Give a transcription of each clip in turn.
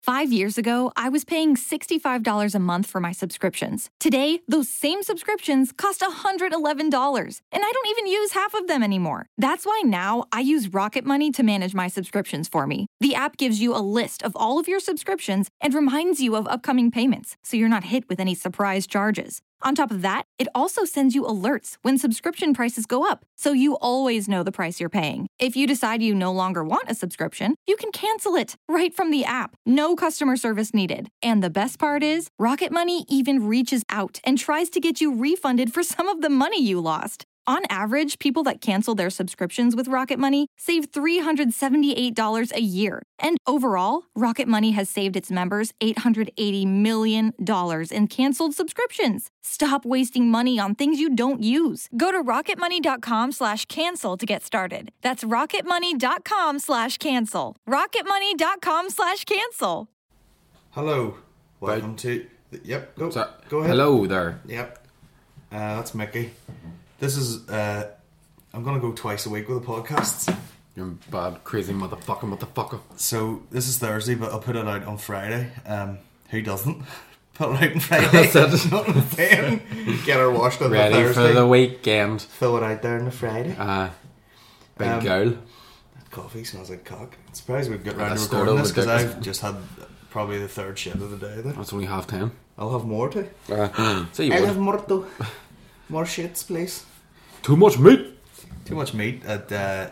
5 years ago, I was paying $65 a month for my subscriptions. Today, those same subscriptions cost $111, and I don't even use half of them anymore. That's why now I use Rocket Money to manage my subscriptions for me. The app gives you a list of all of your subscriptions and reminds you of upcoming payments, so you're not hit with any surprise charges. On top of that, it also sends you alerts when subscription prices go up, so you always know the price you're paying. If you decide you no longer want a subscription, you can cancel it right from the app. No customer service needed. And the best part is, Rocket Money even reaches out and tries to get you refunded for some of the money you lost. On average, people that cancel their subscriptions with Rocket Money save $378 a year. And overall, Rocket Money has saved its members $880 million in canceled subscriptions. Stop wasting money on things you don't use. Go to rocketmoney.com/cancel to get started. That's rocketmoney.com/cancel. rocketmoney.com/cancel. Hello. Welcome to... Yep, go ahead. Hello there. Yep. That's Mickey. This is, I'm going to go twice a week with the podcasts. You're bad, crazy motherfucker. So, this is Thursday, but I'll put it out on Friday. Who doesn't? Put it out on Friday. That's it. Not on the Get her washed on Ready the Thursday. for the weekend. Throw it out there on the Friday. Big girl. That coffee smells like cock. I'm surprised we've got round to That's recording this, because ridiculous. I've just had probably the third shit of the day there. That's only 10:30. I'll have more too. So you I'll would. have more too. More shits, please. Too much meat. Too much meat at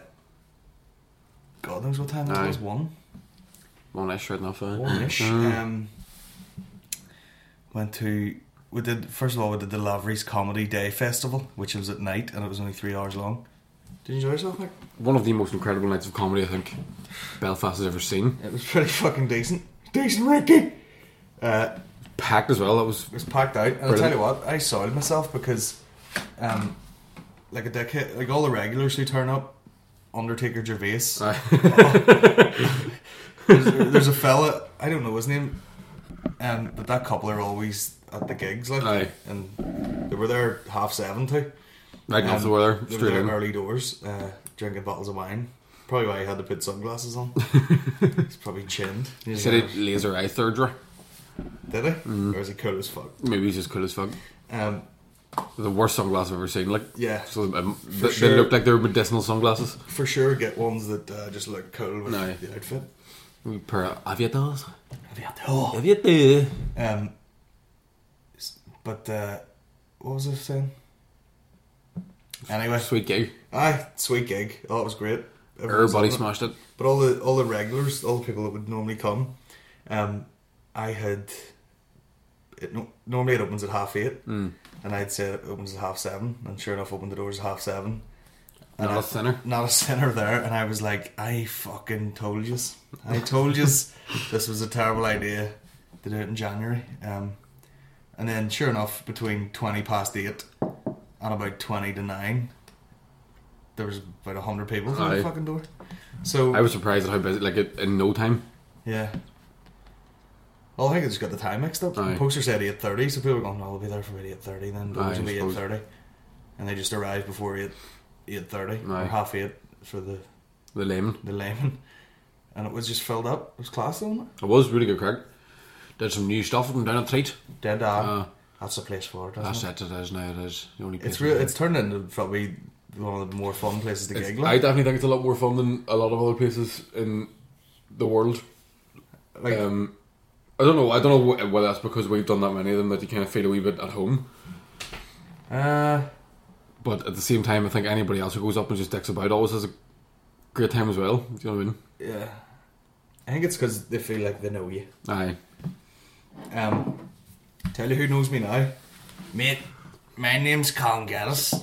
God knows what time it was. One-ish right enough. One-ish. We did the Lavery's Comedy Day Festival, which was at night, and it was only 3 hours long. Did you enjoy yourself, Mike? One of the most incredible nights of comedy I think Belfast has ever seen. It was pretty fucking decent. Decent, Ricky. Packed as well. It was packed out, and I'll tell you what, I soiled myself because, like a dickhead, like all the regulars who turn up, Undertaker, Gervais. There's a fella, I don't know his name, but that couple are always at the gigs, like, and they were there 7:30 too. Right enough, they were there They straight were in. there early doors, drinking bottles of wine. Probably why he had to put sunglasses on. He's probably chinned. He said he laser eye surgery. Did he? Or is he cool as fuck? Maybe he's just cool as fuck. The worst sunglasses I've ever seen. Like, yeah. So they they looked like they were medicinal sunglasses. For sure, get ones that just look cool with the outfit. Per aviators. Aviator. But what was I saying? Anyway, sweet gig. Sweet gig. Oh, it was great. Everybody smashed it. But all the regulars, all the people that would normally come, normally it opens at 8:30, and I'd say it opens at 7:30, and sure enough, opened the doors at 7:30. Not a sinner. Not a sinner there, and I was like, I fucking told yous. I told yous this was a terrible idea to do it in January. And then sure enough, between 8:20 and about 9:20, there was about 100 people at the fucking door. So I was surprised at how busy, like, in no time. Yeah. Well, I think I just got the time mixed up. The poster said 8:30, so people were going, no, we'll be there for about 8:30, then doors will be 8:30. And they just arrived before 8:30, or 8:30 for the layman. And it was just filled up. It was class, wasn't it? It was really good crack. Did some new stuff from down at Treat. That's the place for it, that's it. It is now. It is the only place. It's turned into probably one of the more fun places to gig. I definitely think it's a lot more fun than a lot of other places in the world. Like, I don't know whether that's because we've done that many of them that you kind of feel a wee bit at home. But at the same time, I think anybody else who goes up and just dicks about always has a great time as well. Do you know what I mean? Yeah. I think it's because they feel like they know you. Aye. Tell you who knows me now. Mate, my name's Colin Geddes.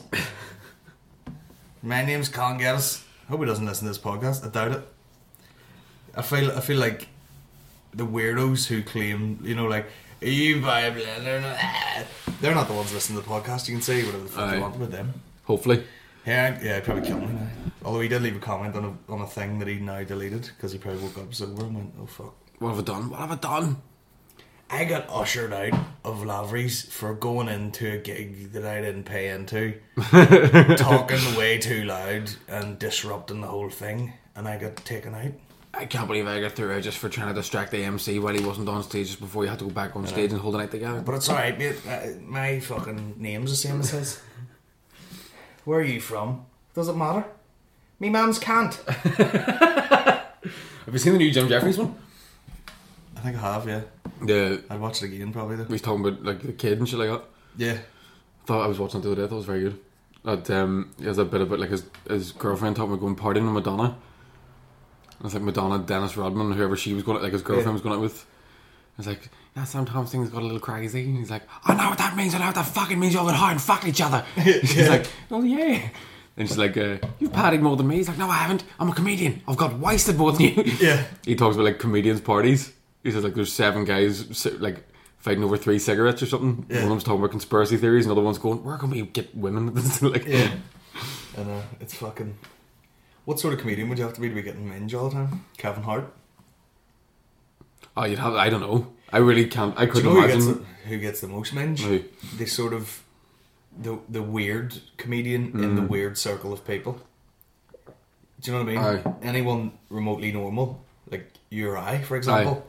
My name's Colin Geddes. Hope he doesn't listen to this podcast. I doubt it. I feel like the weirdos who claim, like, you buy a blender. They're not the ones listening to the podcast. You can say whatever the fuck you want about them. Hopefully. Yeah, he'd probably kill me now. Although he did leave a comment on a thing that he now deleted because he probably woke up sober and went, oh fuck. What have I done? I got ushered out of Lavery's for going into a gig that I didn't pay into, talking way too loud and disrupting the whole thing, and I got taken out. I can't believe I got through it just for trying to distract the MC while he wasn't on stage just before you had to go back on stage and hold the night together. But it's alright, mate. My fucking name's the same as his. Where are you from? Does it matter? Me man's can't. Have you seen the new Jim Jeffries one? I think I have, yeah. I'd watch it again probably though. He's talking about like the kid and shit like that. Yeah. I was watching it the other day. I thought it was very good. He has a bit about like his girlfriend talking about going partying with Madonna. And it's like Madonna, Dennis Rodman, whoever she was going, like his girlfriend was going out with. It's like, yeah, sometimes things got a little crazy. And he's like, I know what that means. I know what that fucking means. You'll get high and fuck each other. She's like, oh yeah. And she's like, you've partied more than me. He's like, no, I haven't. I'm a comedian. I've got wasted more than you. Yeah. He talks about like comedians' parties. He says like there's 7 guys like fighting over 3 cigarettes or something. Yeah. One of them's talking about conspiracy theories. Another one's going, where can we get women? Like, yeah. And it's fucking... What sort of comedian would you have to be getting minge all the time? Kevin Hart? Oh, you'd have... I don't know. I really can't... I couldn't Do you know imagine... who gets the most minge? Who? The sort of... The weird comedian in the weird circle of people. Do you know what I mean? Aye. Anyone remotely normal, like you or I, for example.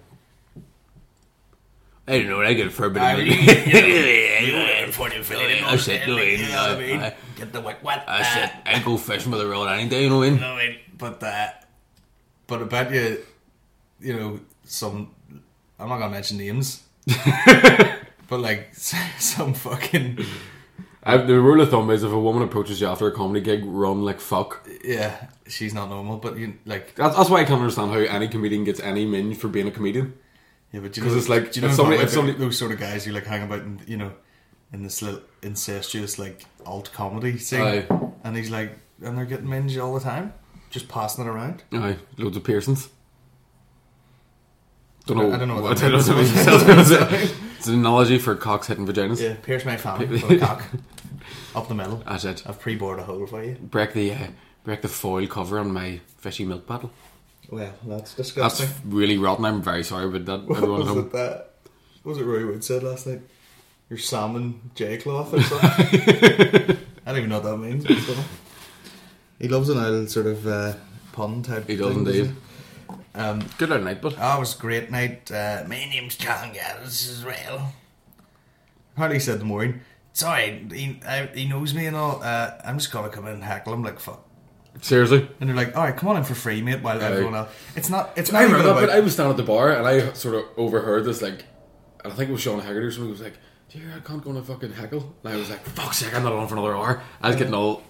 I don't know. I get it for a bit of money. I said, no, Get the what? I said, I go fishing with a rod any day, you know what I mean? No, but I bet you, you know, some... I'm not gonna mention names, but like some fucking... The rule of thumb is if a woman approaches you after a comedy gig, run like fuck. Yeah, she's not normal, but you like... That's why I can't understand how any comedian gets any minge for being a comedian. Yeah, but because it's like, do you know if somebody those sort of guys who like hang about in, you know, in this little incestuous like alt comedy scene, and he's like, and they're getting minge all the time, just passing it around. Aye, loads of piercings. I don't know what that means. It's an analogy for cocks hitting vaginas. Yeah, pierce my fan with a cock up the middle. That's it. I've pre-bored a hole for you. Break the foil cover on my fishy milk bottle. Well, that's disgusting. That's really rotten. I'm very sorry about that. What was it Roy Wood said last night? Your salmon J-cloth or something? I don't even know what that means. He loves an old sort of pun type. He does indeed. Good night, bud. Oh, it was a great night. My name's John Gaddis as well. Hardly said the morning. Sorry, he knows me and all. I'm just gonna come in and heckle him like fuck. Seriously? And they're like, alright, come on in for free, mate, while everyone else... It's not I remember that, but I was standing at the bar and I sort of overheard this, like... I think it was Sean Haggerty or something who was like, do you hear I can't go on a fucking heckle? And I was like, fuck's sake, I'm not on for another hour. I was getting all...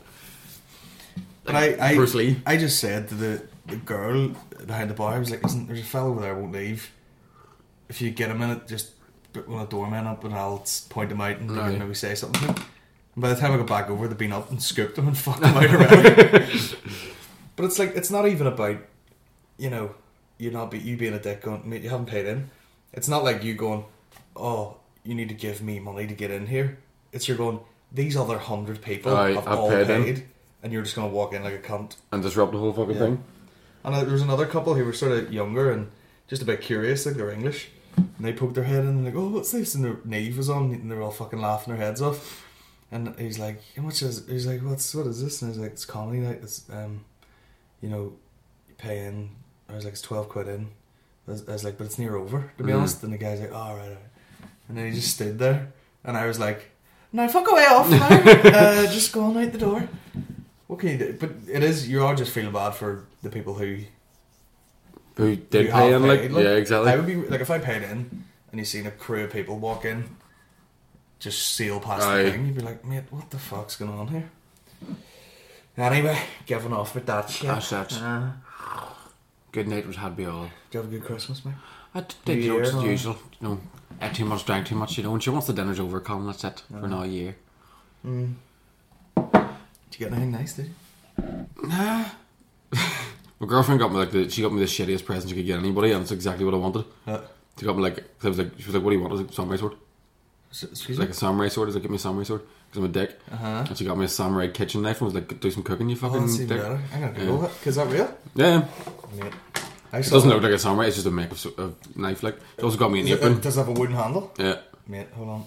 But Bruce Lee. I just said to the girl behind the bar, I was like, listen, there's a fellow over there who won't leave. If you get a minute, just put one of the doormen up and I'll point him out and maybe say something to him. And by the time I got back over, they'd been up and scooped him and fucked him out already. But it's like, it's not even about, you know, you being a dick going, mate, you haven't paid in. It's not like you going, oh, you need to give me money to get in here. It's you're going, these other 100 people have all paid and you're just going to walk in like a cunt. And disrupt the whole fucking thing. And there was another couple who were sort of younger and just a bit curious, like they were English. And they poked their head in and like, oh, what's this? And their Neve was on and they were all fucking laughing their heads off. And he's like, how much is... He's like, what is this? And I was like, it's comedy night. It's, you know, you pay in. I was like, it's 12 quid in. I was like, but it's near over, to be honest. And the guy's like, oh, right. And then he just stood there. And I was like, no, fuck away off now. Just go on out the door. What can you do? But it is, you are just feeling bad for the people who did pay in, like, yeah, exactly. I would be, like, if I paid in and you seen a crew of people walk in, just sail past the thing, you'd be like, mate, what the fuck's going on here? Anyway, giving off with that shit. That's it. Good night was had be all. Did you have a good Christmas, mate? I did, you know, it's the usual. You know, ate too much, drank too much, you know, and once the dinner's over, Colin, that's it for another year. Did you get anything nice, did you? Nah. My girlfriend got me she got me the shittiest present you could get anybody, and it's exactly what I wanted. She got me she was like, what do you want? I was like, samurai sword. Excuse me? Like a samurai sword. I was like, give me a samurai sword because I'm a dick. And she got me a samurai kitchen knife and was like, do some cooking, you fucking that's dick. Better. I'm gonna Google that. Is that real? Yeah. Mate, it doesn't look like a samurai. It's just a make of knife. Like, she also got me an apron. Does it have a wooden handle? Yeah. Mate, hold on.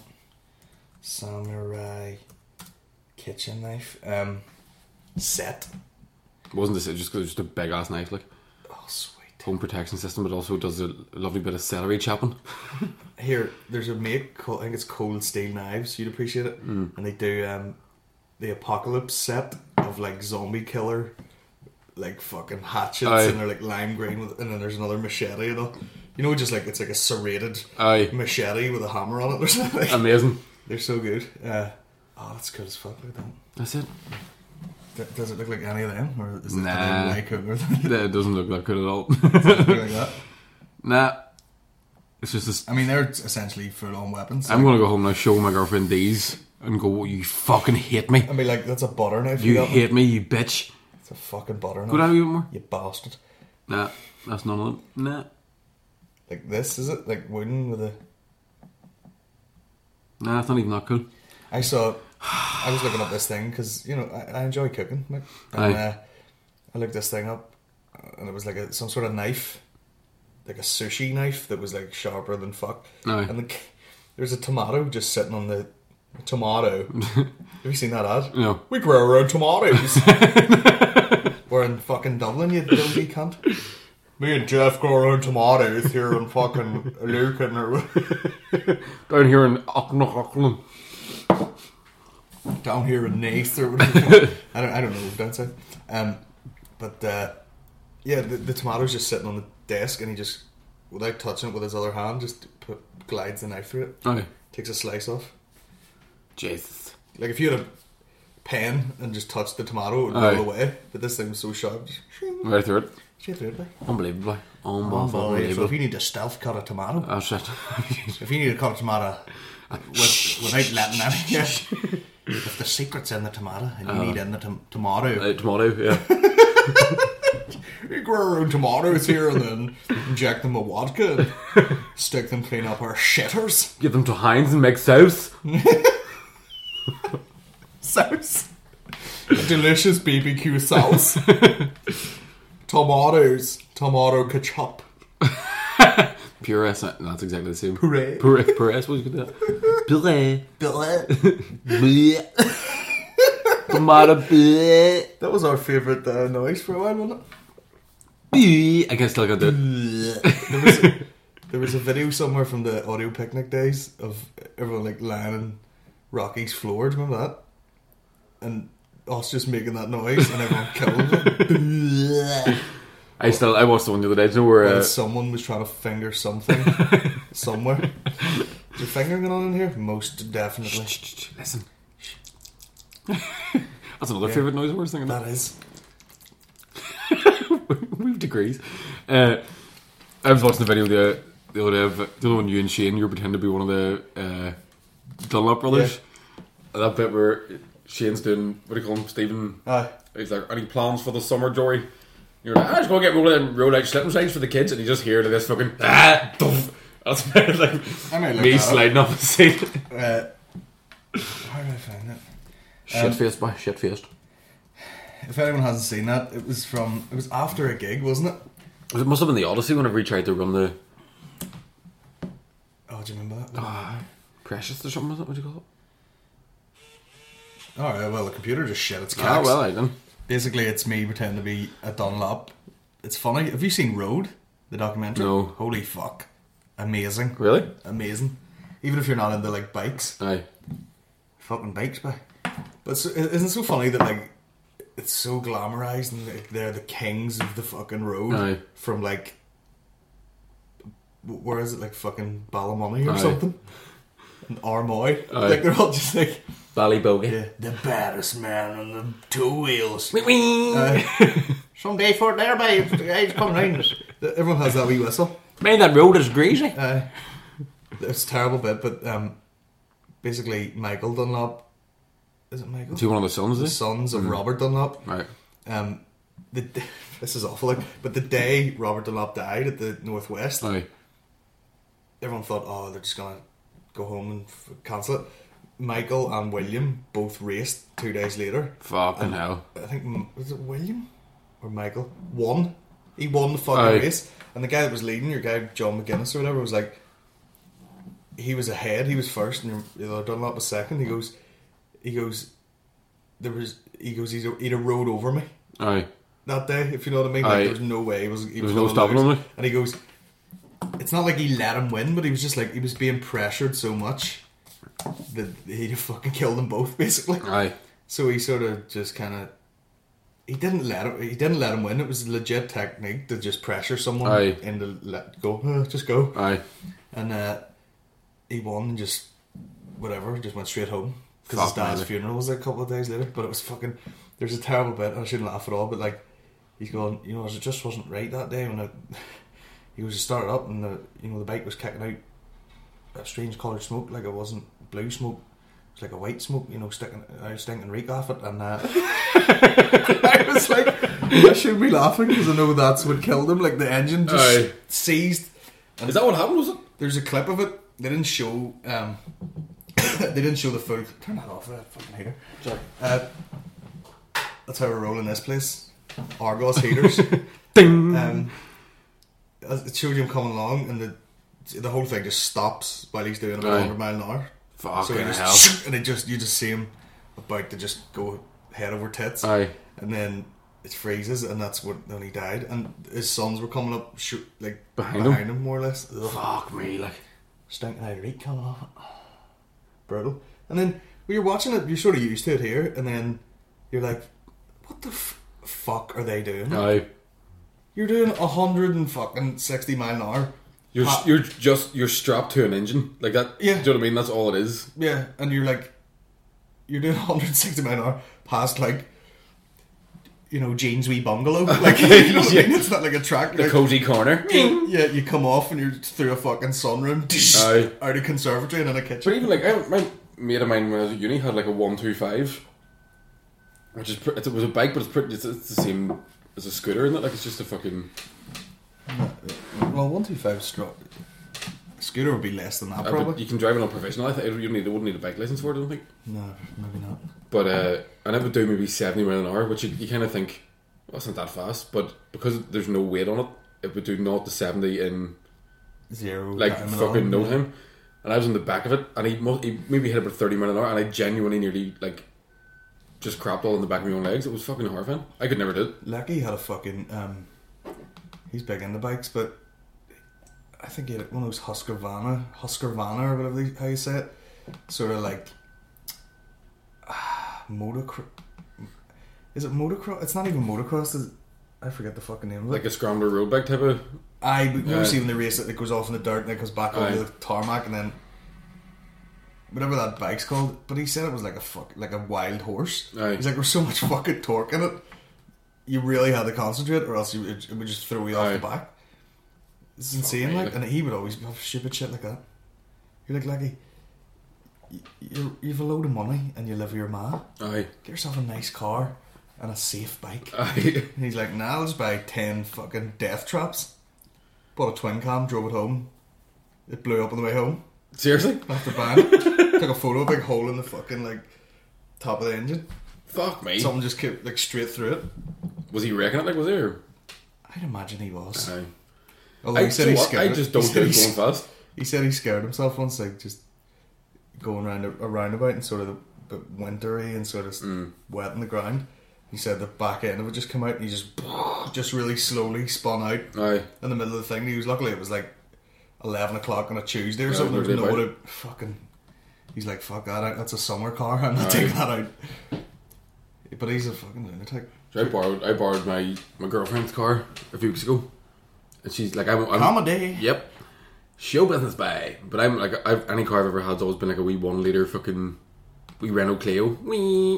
Samurai kitchen knife. Set. Wasn't this just because it was just a big ass knife, like? Oh, sweet. home protection system, but also does a lovely bit of celery chopping. Here, there's a make called, I think it's Cold Steel Knives. You'd appreciate it. And they do the Apocalypse set of like zombie killer, like fucking hatchets, and they're like lime green, and then there's another machete and all. You know, just like it's like a serrated machete with a hammer on it or something. Amazing. They're so good. That's good as fuck. Look at them. That's it. Does it look like any of them, or is it Nah, way cooler than it doesn't look that good at all. look like that? Nah, it's just this. I mean, they're essentially full-on weapons. I'm gonna go home now, show my girlfriend these, and go, "You fucking hate me. I mean, like that's a butter knife. You hate me, you bitch. It's a fucking butter knife. Go down a bit more. You bastard. Nah, that's none of them. Nah, Like this, is it? Like wooden with a... nah, it's not even that cool. I was looking up this thing because, you know, I enjoy cooking. Like, and I looked this thing up and it was like some sort of knife, like a sushi knife that was like sharper than fuck. Aye. And there's a tomato just sitting on the... Tomato. Have you seen that ad? No. We grow our own tomatoes. We're in fucking Dublin, you dopey cunt. Me and Jeff grow our own tomatoes here in fucking Lucan or Down here in Auckland. down here in Nath or whatever. I don't know down south. Yeah, the tomato's just sitting on the desk and he just, without touching it with his other hand, just glides the knife through it. Aye. Takes a slice off. Jesus. Like if you had a pen and just touched the tomato, it would roll away. But this thing was so sharp, just Right through it. straight through it. Like. Unbelievable. So Unbelievable. if you need to stealth cut a tomato, Oh shit. if you need to cut a tomato without letting any, if the secret's in the tomato and you need in the tomato, Tomato, yeah. we grow our own tomatoes here and then inject them with vodka and stick them clean up our shitters. Give them to Heinz and make sauce. Sauce. A delicious BBQ sauce. Tomatoes. Tomato ketchup. Puree, that's exactly the same. Puree. Puree, what you could do. Puree. Tomato puree. That was our favourite noise for a while, wasn't it? I can still get it. There was a video somewhere from the Audio Picnic days of everyone like lying on Rocky's floor. Do you remember that? And us just making that noise and everyone killed. I watched the one the other day. Do you know where someone was trying to finger something somewhere. Is there fingering going on in here? Most definitely. Listen. That's another favourite noise we're thinking. That is. We've degrees. I was watching the video the other day of, the other one, you and Shane, you were pretending to be one of the Dunlop brothers. And that bit where Shane's doing, what do you call him, Stephen? He's like, any plans for the summer, Jory? You're like, just go get roll out slip and slides for the kids, and you just hear this fucking doof. That's like me sliding off the seat. How do I find it? Shit-faced, boy, shit-faced. If anyone hasn't seen that, it was after a gig, wasn't it? It must have been the Odyssey whenever he tried to run the... Oh, do you remember that? Precious or something, was it? What do you call it? Alright, well, the computer just shit its cacks. Well, I didn't. Basically, it's me pretending to be a Dunlop. It's funny. Have you seen Road, the documentary? No. Holy fuck. Amazing. Really? Amazing. Even if you're not into, like, bikes. Aye. Fucking bikes, but isn't it so funny that, like, it's so glamorized and like, they're the kings of the fucking road. Aye. From, like, where is it, like, fucking Ballymoney or Aye. something? And Armoy. Aye. Like, they're all just, like... Ballybogey. Yeah, the baddest man on the two wheels. Wee wee. Someday for there, babe. The guy's coming round. Everyone has that wee whistle. Man, that road is greasy. It's a terrible bit, but basically Michael Dunlop, is it Michael? Is he one of the sons? The sons of Robert Dunlop. Right. This is awful, like, but the day Robert Dunlop died at the Northwest, Aye. everyone thought, oh, they're just gonna go home and cancel it. Michael and William both raced 2 days later. Fucking hell. I think, was it William or Michael? Won. He won the fucking Aye. race. And the guy that was leading, your guy John McGuinness or whatever, was like, he was ahead, he was first, and Dunlop was second. He goes, he'd have rode over me. Aye. that day, if you know what I mean. Like, Aye. there was no way he was no stopping him, like. And he goes, it's not like he let him win, but he was just like, he was being pressured so much that he fucking killed them both, basically. Aye. So he sort of just kind of, he didn't let him win. It was a legit technique to just pressure someone Aye. into let go, just go. Aye. And he won and just whatever, just went straight home because Fuck, his dad's man. funeral was like a couple of days later. But it was fucking. There's a terrible bit. I shouldn't laugh at all, but like he's going, you know, it just wasn't right that day when he was started up and the bike was kicking out a strange coloured smoke, like it wasn't blue smoke. It's like a white smoke, you know, stinking reek off it, and I was like, I should be laughing because I know that's what killed him. Like the engine just Aye. seized. And Is that what happened? Was it? there's a clip of it. They didn't show. They didn't show the full. Turn that off. That fucking heater. Sorry. That's how we're rolling this place. Argos heaters. Ding. It shows him coming along, and the whole thing just stops while he's doing about Aye. 100 mile an hour. Fucking he hell. just, and you just see him about to just go head over tits. Aye. And then it freezes, and that's when he died. And his sons were coming up, Behind him, more or less. Ugh. Fuck me, like. Stinking out reek coming off it. Brutal. And then when you're watching it, you're sort of used to it here, and then you're like, what the fuck are they doing? Aye. You're doing 160 mile an hour. You're strapped to an engine like that. Yeah. Do you know what I mean? That's all it is. Yeah, and you're doing 160 mile an hour past Jane's wee bungalow. Like, you know what I mean? It's not like a track. The cozy corner. Yeah, you come off and you're through a fucking sunroom, Aye. out of conservatory and in a But kitchen. even like my mate of mine when I was at uni had like a 125, which is it was a bike, but it's the same as a scooter, isn't it? Like it's just a fucking. Well, 125 scooter would be less than that, But probably. you can drive it on professional. I think you wouldn't need a bike license for it. I don't think. No, maybe not. But and it would do maybe 70 mile an hour, which you kind of think, well, it's not that fast. But because there's no weight on it, it would do 0 to 70 in Zero. like time at fucking all. no time. And I was in the back of it, and he maybe hit about 30 mile an hour, and I genuinely nearly like just crapped all in the back of my own legs. It was fucking horrifying. I could never do it. Lucky had a fucking. He's big into bikes, but I think he had one of those Husqvarna or whatever how you say it. Sort of like motocross. Is it motocross? It's not even motocross. I forget the fucking name of it. Like a scrambler road bike type of. You see when they race it, it goes off in the dirt and it comes back over the tarmac and then whatever that bike's called. But he said it was like a wild horse. Aye. He's like, there's so much fucking torque in it. You really had to concentrate, or else it would just throw you off the back. It's insane, me, like, and he would always have stupid shit like that. You're like, Lucky, you've a load of money and you live with your ma. Aye. Get yourself a nice car and a safe bike. Aye. And he's like, nah, I'll just buy 10 fucking death traps. Bought a twin cam, drove it home. It blew up on the way home. Seriously? After buying it. Took a photo of a big hole in the fucking top of the engine. Fuck me. Someone just kept straight through it. Was he wrecking it? Like was there? I'd imagine he was. Aye. Although he said he scared. I just don't do it going fast. He said he scared himself once, like just going around a roundabout and sort of the wintry and sort of wet on the ground. He said the back end of it just come out and he just really slowly spun out Aye. in the middle of the thing. He was luckily it was like 11 o'clock on a Tuesday or Yeah, something. There was really no bad. one fucking. He's like, fuck that out. That's a summer car. I'm not taking that out. But he's a fucking lunatic. So I borrowed my girlfriend's car a few weeks ago, and she's like, I'm Comedy. Yep. Show business bye. But I'm like, any car I've ever had's always been like a wee 1 litre fucking wee Renault Clio. Wee.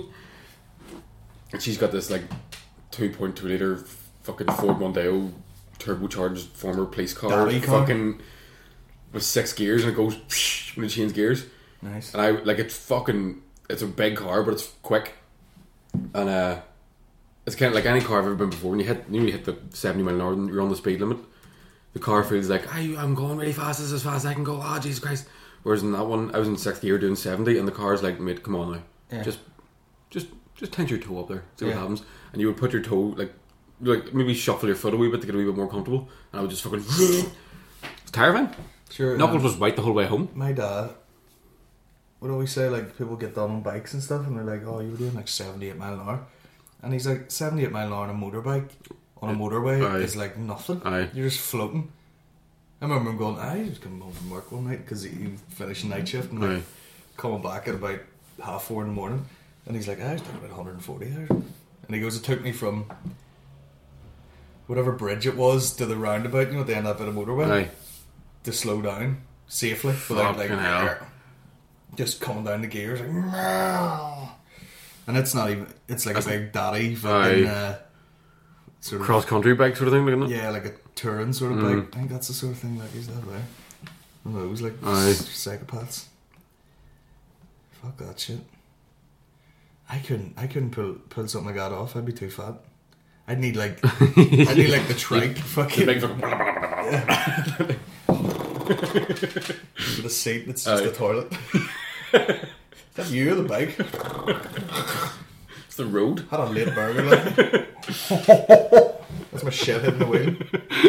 And she's got this like 2.2 litre fucking Ford Mondeo turbocharged former police car. Daddy car. Fucking with 6 gears and it goes when it changes gears. Nice. And I like it's a big car but it's quick. And it's kind of like any car I've ever been before. When you hit the 70 mile an hour and you're on the speed limit, the car feels like, I'm going really fast. This is as fast as I can go. Oh, Jesus Christ. Whereas in that one, I was in 6th gear doing 70 and the car's like, mate, come on now. Yeah. Just tense your toe up there. See what Yeah. happens. And you would put your toe, like maybe shuffle your foot a wee bit to get a wee bit more comfortable. And I would just fucking... It's terrifying. Sure. Knuckles was white the whole way home. My dad would always say, like, people get done on bikes and stuff and they're like, oh, you were doing like 78 mile an hour. And he's like 78 mile an hour on a motorbike on a motorway Aye. is like nothing. Aye. You're just floating. I remember him going, he was coming home from work one night because he finished a night shift and like, Aye. coming back at about 4:30 in the morning, and he's like, I was doing about 140 hours. And he goes, it took me from whatever bridge it was to the roundabout, at the end of that bit of motorway, Aye. to slow down safely without like Fucking hell. just coming down the gears like, and it's not even, it's like a big daddy fucking sort of Cross country bike sort of thing, isn't it? yeah, like a touring sort of bike. I think that's the sort of thing like he's that way. One of those like Aye. psychopaths. Fuck that shit. I couldn't pull something like that off. I'd be too fat. I'd need like the trike fucking Big fucking- with a seat that's just Aye. a toilet. Is that you or the bike? It's the road. Had a late burger like. That's my shit hitting the wheel.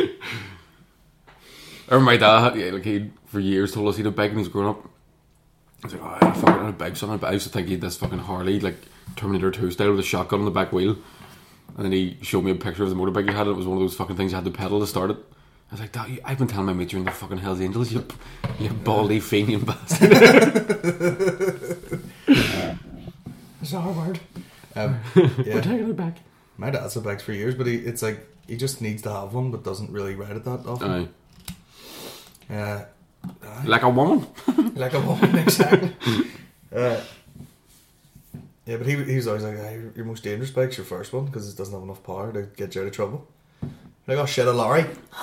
Or my dad, he for years told us he had a bike when he was growing up. I was like, I fucking had a bike, son. I used to think he had this fucking Harley, like Terminator 2 style with a shotgun on the back wheel. And then he showed me a picture of the motorbike he had, and it was one of those fucking things you had to pedal to start it. I was like, Dad, I've been telling my mates you're in the fucking Hells Angels, you baldy fiend bastard. It's not a word. We're Yeah. taking it back. My dad's had bikes for years, but it's like he just needs to have one, but doesn't really ride it that often. Aye. Like a woman. Like a woman, exactly. Yeah, but he was always like, your most dangerous bike's your first one because it doesn't have enough power to get you out of trouble. Like, oh shit, a lorry.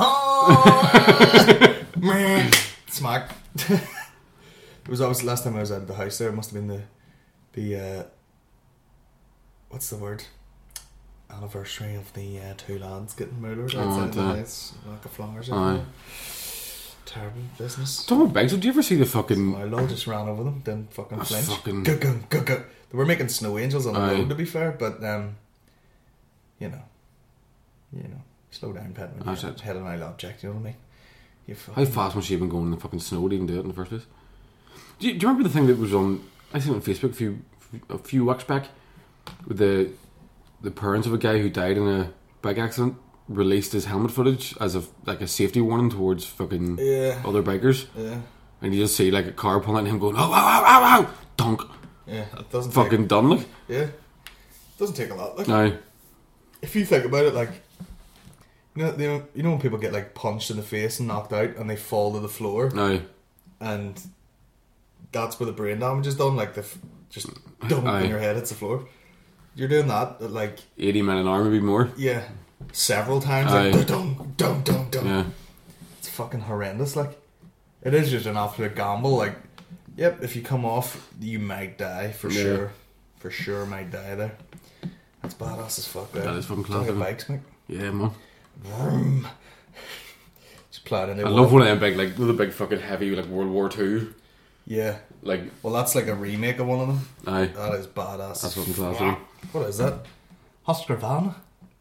Smack. It was obviously last time I was out of the house there. It must have been the what's the word? Anniversary of the two lads getting murdered outside the house. Like a flowers. Aye. Terrible business. Talking about bikes, did you ever see the fucking... My lord just ran over them, didn't fucking That's flinch. fucking- Go, go, go, go. They were making snow angels on the Aye. road, to be fair, but you know, slow down, pet. When That's you're it. head on an object, you know what I mean? You How fucking, fast must she have been going in the fucking snow to even do it in the first place? Do you remember the thing that was on... I think on Facebook a few weeks back with the parents of a guy who died in a bike accident released his helmet footage as a safety warning towards fucking Yeah. other bikers, Yeah, and you just see like a car pulling at him going, oh, ow, ow, ow, ow, dunk, yeah. It doesn't fucking take, done like. yeah. It doesn't take a lot. Like, Aye. if you think about it, like, you know when people get like punched in the face and knocked out and they fall to the floor, Aye. and that's where the brain damage is done. Like just dunk Aye. in your head hits the floor. You're doing that at like 80 men an hour, maybe more. yeah, several times. Aye. Like dunk, dunk, dunk, dunk. Yeah. It's fucking horrendous. Like it is just an absolute gamble. Like yep, if you come off, you might die for Yeah. sure. For sure, might die there. That's badass as fuck. That is fucking class, Don't isn't get it? bikes, mate. Yeah, man. Vroom. Just ploughed into I it. love one of them big, like, with a big fucking heavy, like, World War II. Yeah. Like, Well, that's like a remake of one of them. aye. That is badass. That's fucking class, isn't it? What is that? Husqvarna.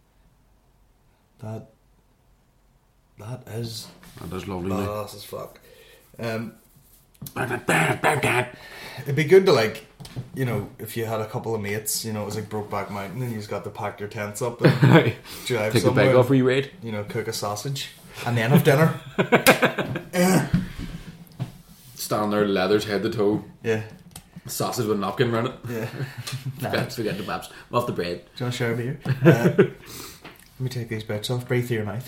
That is That is lovely, mate. badass as fuck. It'd be good to like, if you had a couple of mates, it was like Brokeback Mountain, and you just got to pack your tents up and Aye. drive Take the somewhere. bag off where you raid. Cook a sausage, and then have dinner. Stand there, leathers head to toe. Yeah, Sausage with a napkin around it. yeah. Forget the babs. Off the bread. Do you want to share a beer? Let me take these bits off. Breathe through your mouth.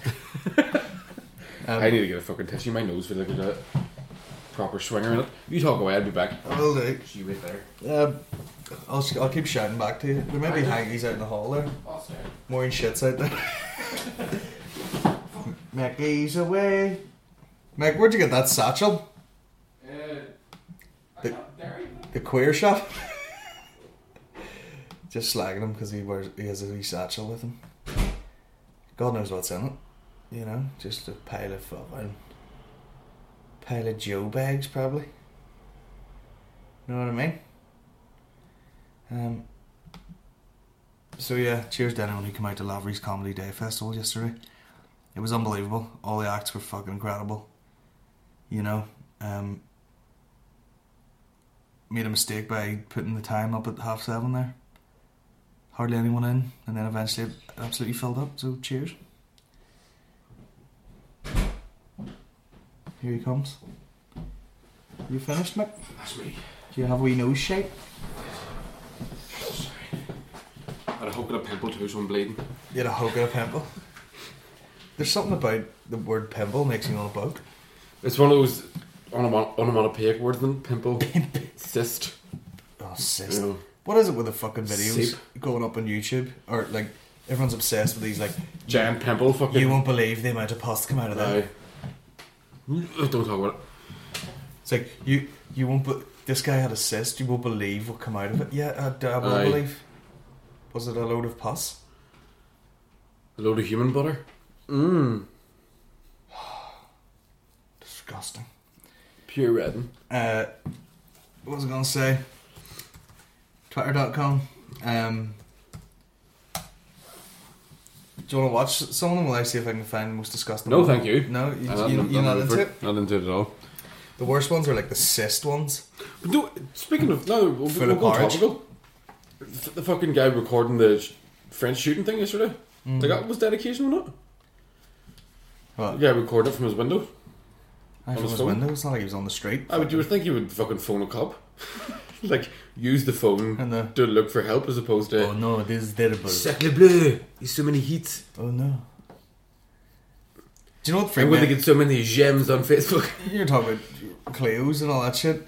I need to get a fucking tissue. My nose feels like there's a proper swinger in it. You talk away, I'll be back. I will do. See you right there. I'll keep shouting back to you. There might be hangies out in the hall there. More shits out there. Mickey's away. Mick, where'd you get that satchel? The queer shop. Just slagging him because he has a wee satchel with him. God knows what's in it. Just a pile of Joe bags probably. Know what I mean? So yeah, cheers to anyone who came out to Lavery's Comedy Day Festival yesterday. It was unbelievable. All the acts were fucking incredible. Made a mistake by putting the time up at 7:30 there. hardly anyone in, and then eventually it absolutely filled up. So cheers. Here he comes. You finished, Mick? That's me. Do you have a wee nose shape? I had a hook and a pimple too, so I'm bleeding. You had a hook and a pimple. There's something about the word pimple makes me want to bug. It's one of those onomatopoeic words then. Pimple. Cyst. Oh, cyst. You know. What is it with the fucking videos Seep. going up on YouTube? Or like, everyone's obsessed with these, like, Giant pimple fucking... you won't believe the amount of pus come out of that. Aye. Don't talk about it. It's like, you won't, this guy had a cyst, you won't believe what come out of it. Yeah, I will Aye. believe. Was it a load of pus? A load of human butter. Mmm. Disgusting. Pure redding. What was I going to say? Twitter.com. Do you want to watch some of them? Will I see if I can find the most disgusting No, one? thank you. No? I'm You're not into it? Not into it at all. The worst ones are like the cyst ones. But no, speaking of... No, we'll Full of go porridge. topical. The fucking guy recording the French shooting thing yesterday. Like, that was dedication or not? What? The guy recorded it from his window. From his his phone? window. It's not like he was on the street. I would, you would think he would fucking phone a cop. Like, use the phone And to look for help as opposed to... Oh no, this is terrible. Sacre bleu! There's so many hits. Oh no. Do you know what I'm freaked going to me get so many gems on Facebook. You're talking about Cleos and all that shit.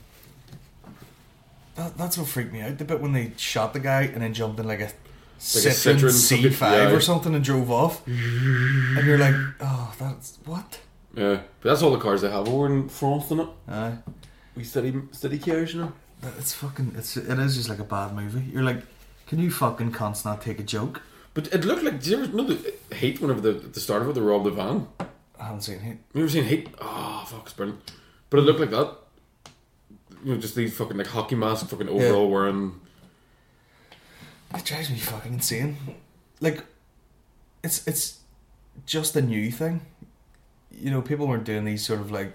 That's what freaked me out. The bit when they shot the guy and then jumped in like a Citroen C5 yeah. or something and drove off. And you're like, oh, that's... What? Yeah, but that's all the cars they have over in France, isn't it? Aye. We steady cars, you know. It's fucking... It is just like a bad movie. You're like, can you fucking cunts not take a joke? But it looked like... Did you ever know the Hate whenever at the start of it they robbed the van? I haven't seen it. You ever seen Hate? Oh, fuck, it's brilliant. But it looked like that. You know, just these fucking like hockey mask, fucking overall wearing... It drives me fucking insane. Like, it's just a new thing. You know, people weren't doing these sort of like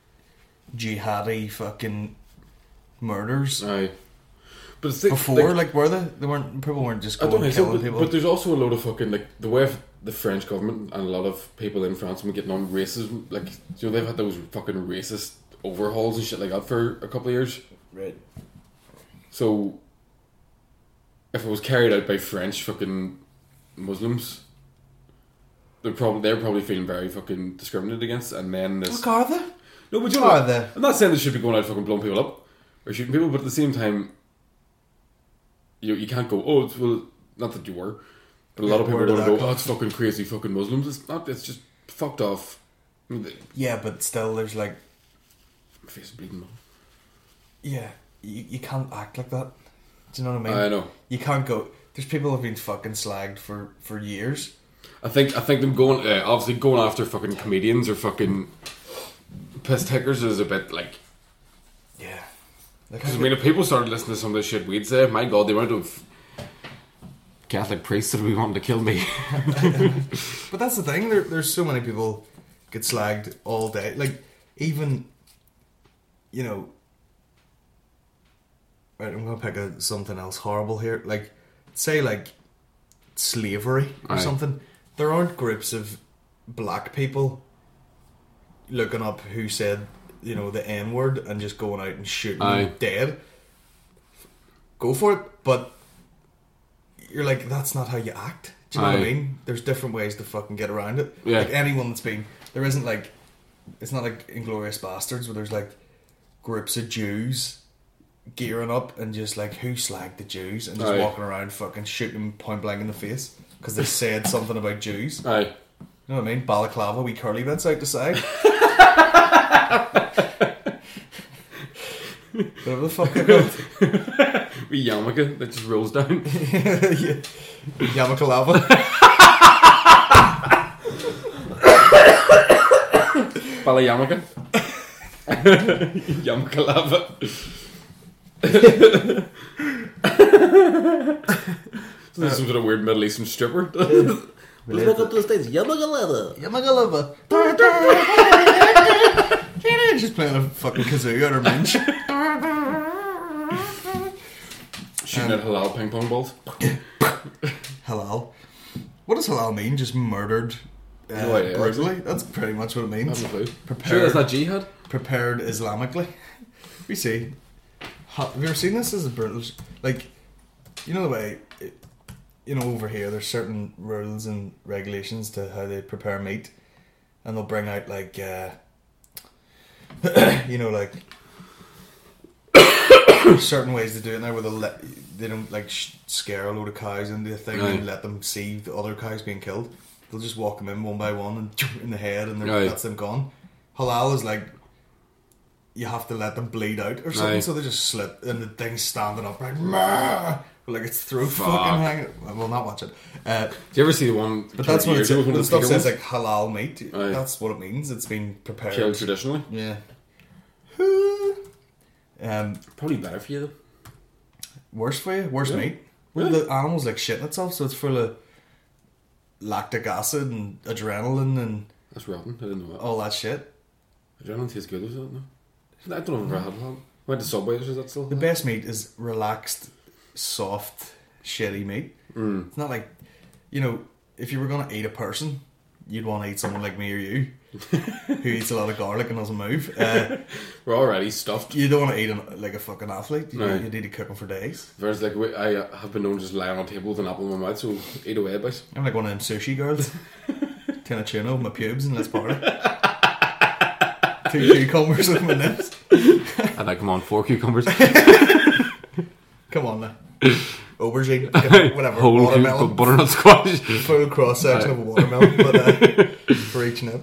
jihadi fucking murders Aye. But it's before, like, were they? They weren't. People weren't just I going don't think so, killing but, people. but there's also a load of fucking like the way the French government and a lot of people in France have been getting on racism. Like, you know, they've had those fucking racist overhauls and shit like that for a couple of years. Right. So, if it was carried out by French fucking Muslims, they're probably feeling very fucking discriminated against. And then this... Look, are they? No, but you know, Are they? I'm not saying they should be going out fucking blowing people up or shooting people, but at the same time, you can't go, oh, well, not that you were, but a lot of people Where are did going to that go, oh, come it's fucking crazy fucking Muslims. It's not, it's just fucked off. I mean, Yeah, but still, there's like, my face is bleeding, man. yeah, you can't act like that. Do you know what I mean? I know. You can't go. There's people who've been fucking slagged for years. I think them going, obviously going after fucking comedians or fucking piss takers is a bit like... Yeah. Like, Because I mean, if people started listening to some of the shit we'd say, my god, the amount of Catholic priests that would be wanting to kill me. But that's the thing. There's so many people get slagged all day. Like, even, you know... Right, I'm going to pick something else horrible here. Like, say, like, slavery or Aye. something. There aren't groups of black people looking up who said, you know, the N-word and just going out and shooting Aye. them dead. Go for it, but you're like, that's not how you act. Do you know what I Aye. mean? There's different ways to fucking get around it. Yeah. Like, anyone that's been... There isn't, like... It's not like Inglourious Bastards where there's, like, groups of Jews gearing up and just, like, who slagged the Jews? And just Aye. walking around fucking shooting them point blank in the face because they said something about Jews. Aye. You know what I mean? Balaclava, wee curly bits out the side. Whatever the fuck they're called. Wee yarmulke that just rolls down. Yeah. Yamakalava. Bala yarmulke. Yamkalava. So this is some sort of weird Middle Eastern stripper. Let's walk up to the stage. Yamakalava. Yamakalava. Just playing a fucking kazoo out her minch. Shooting at halal ping pong balls. Halal. What does halal mean? Just murdered No idea. brutally? That's pretty much what it means. That's a clue. Prepared, Sure, that's not jihad. prepared Islamically. We see. Have you ever seen this as a brutal... Like, you know the way... over here, there's certain rules and regulations to how they prepare meat. And they'll bring out, like... like... certain ways to do it now where they don't like scare a load of cows into the thing and let them see the other cows being killed. They'll just walk them in one by one and in the head and that's them gone. Halal is like you have to let them bleed out or something, so they just slit and the thing's standing upright, like its throat fucking hanging. I will not watch it. Do you ever see the one? But that's what it says. The stuff says ones? like halal meat. That's what it means. It's been prepared, Killed traditionally. Yeah. Probably better for you though. Worse for you? Worse meat? Well, the animal's like shitting itself, so it's full of lactic acid and adrenaline and That's rotten. I didn't know that. all that shit. Adrenaline tastes good, does it? No? I don't know if I've ever had one. Went to Subway, is that still? The best meat is relaxed, soft, shitty meat. It's not like, if you were going to eat a person, you'd want to eat someone like me or you, who eats a lot of garlic and doesn't move. We're already stuffed. You don't want to eat like a fucking athlete. You need to cook them for days. Whereas, like, I have been known to just lie on a table with an apple in my mouth, so eat away, boys. I'm like one of them sushi girls. Tin of tuna with my pubes and let's party. 2 cucumbers with my nips. And I come on, 4 cucumbers. Come on now. Aubergine, whatever. Whole watermelon. butternut squash. Full cross section of a watermelon, but for each nip.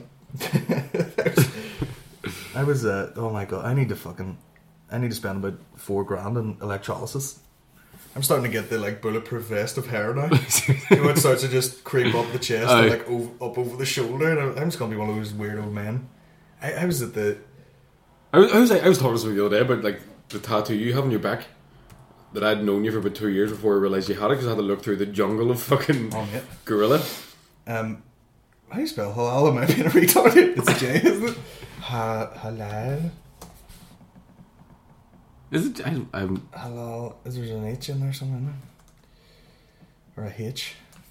I was, oh my god, I need to spend about $4,000 in electrolysis. I'm starting to get the like bulletproof vest of hair now. It starts to just creep up the chest and like up over the shoulder, and I'm just gonna be one of those weird old men. I was at the. I was talking to somebody the other day about like the tattoo you have on your back. That I'd known you for about 2 years before I realised you had it, because I had to look through the jungle of fucking gorilla. How do you spell halal? Am I being a retard? It's a J, isn't it? Halal. Is it? I'm halal. Is there an H in there somewhere? Or a H?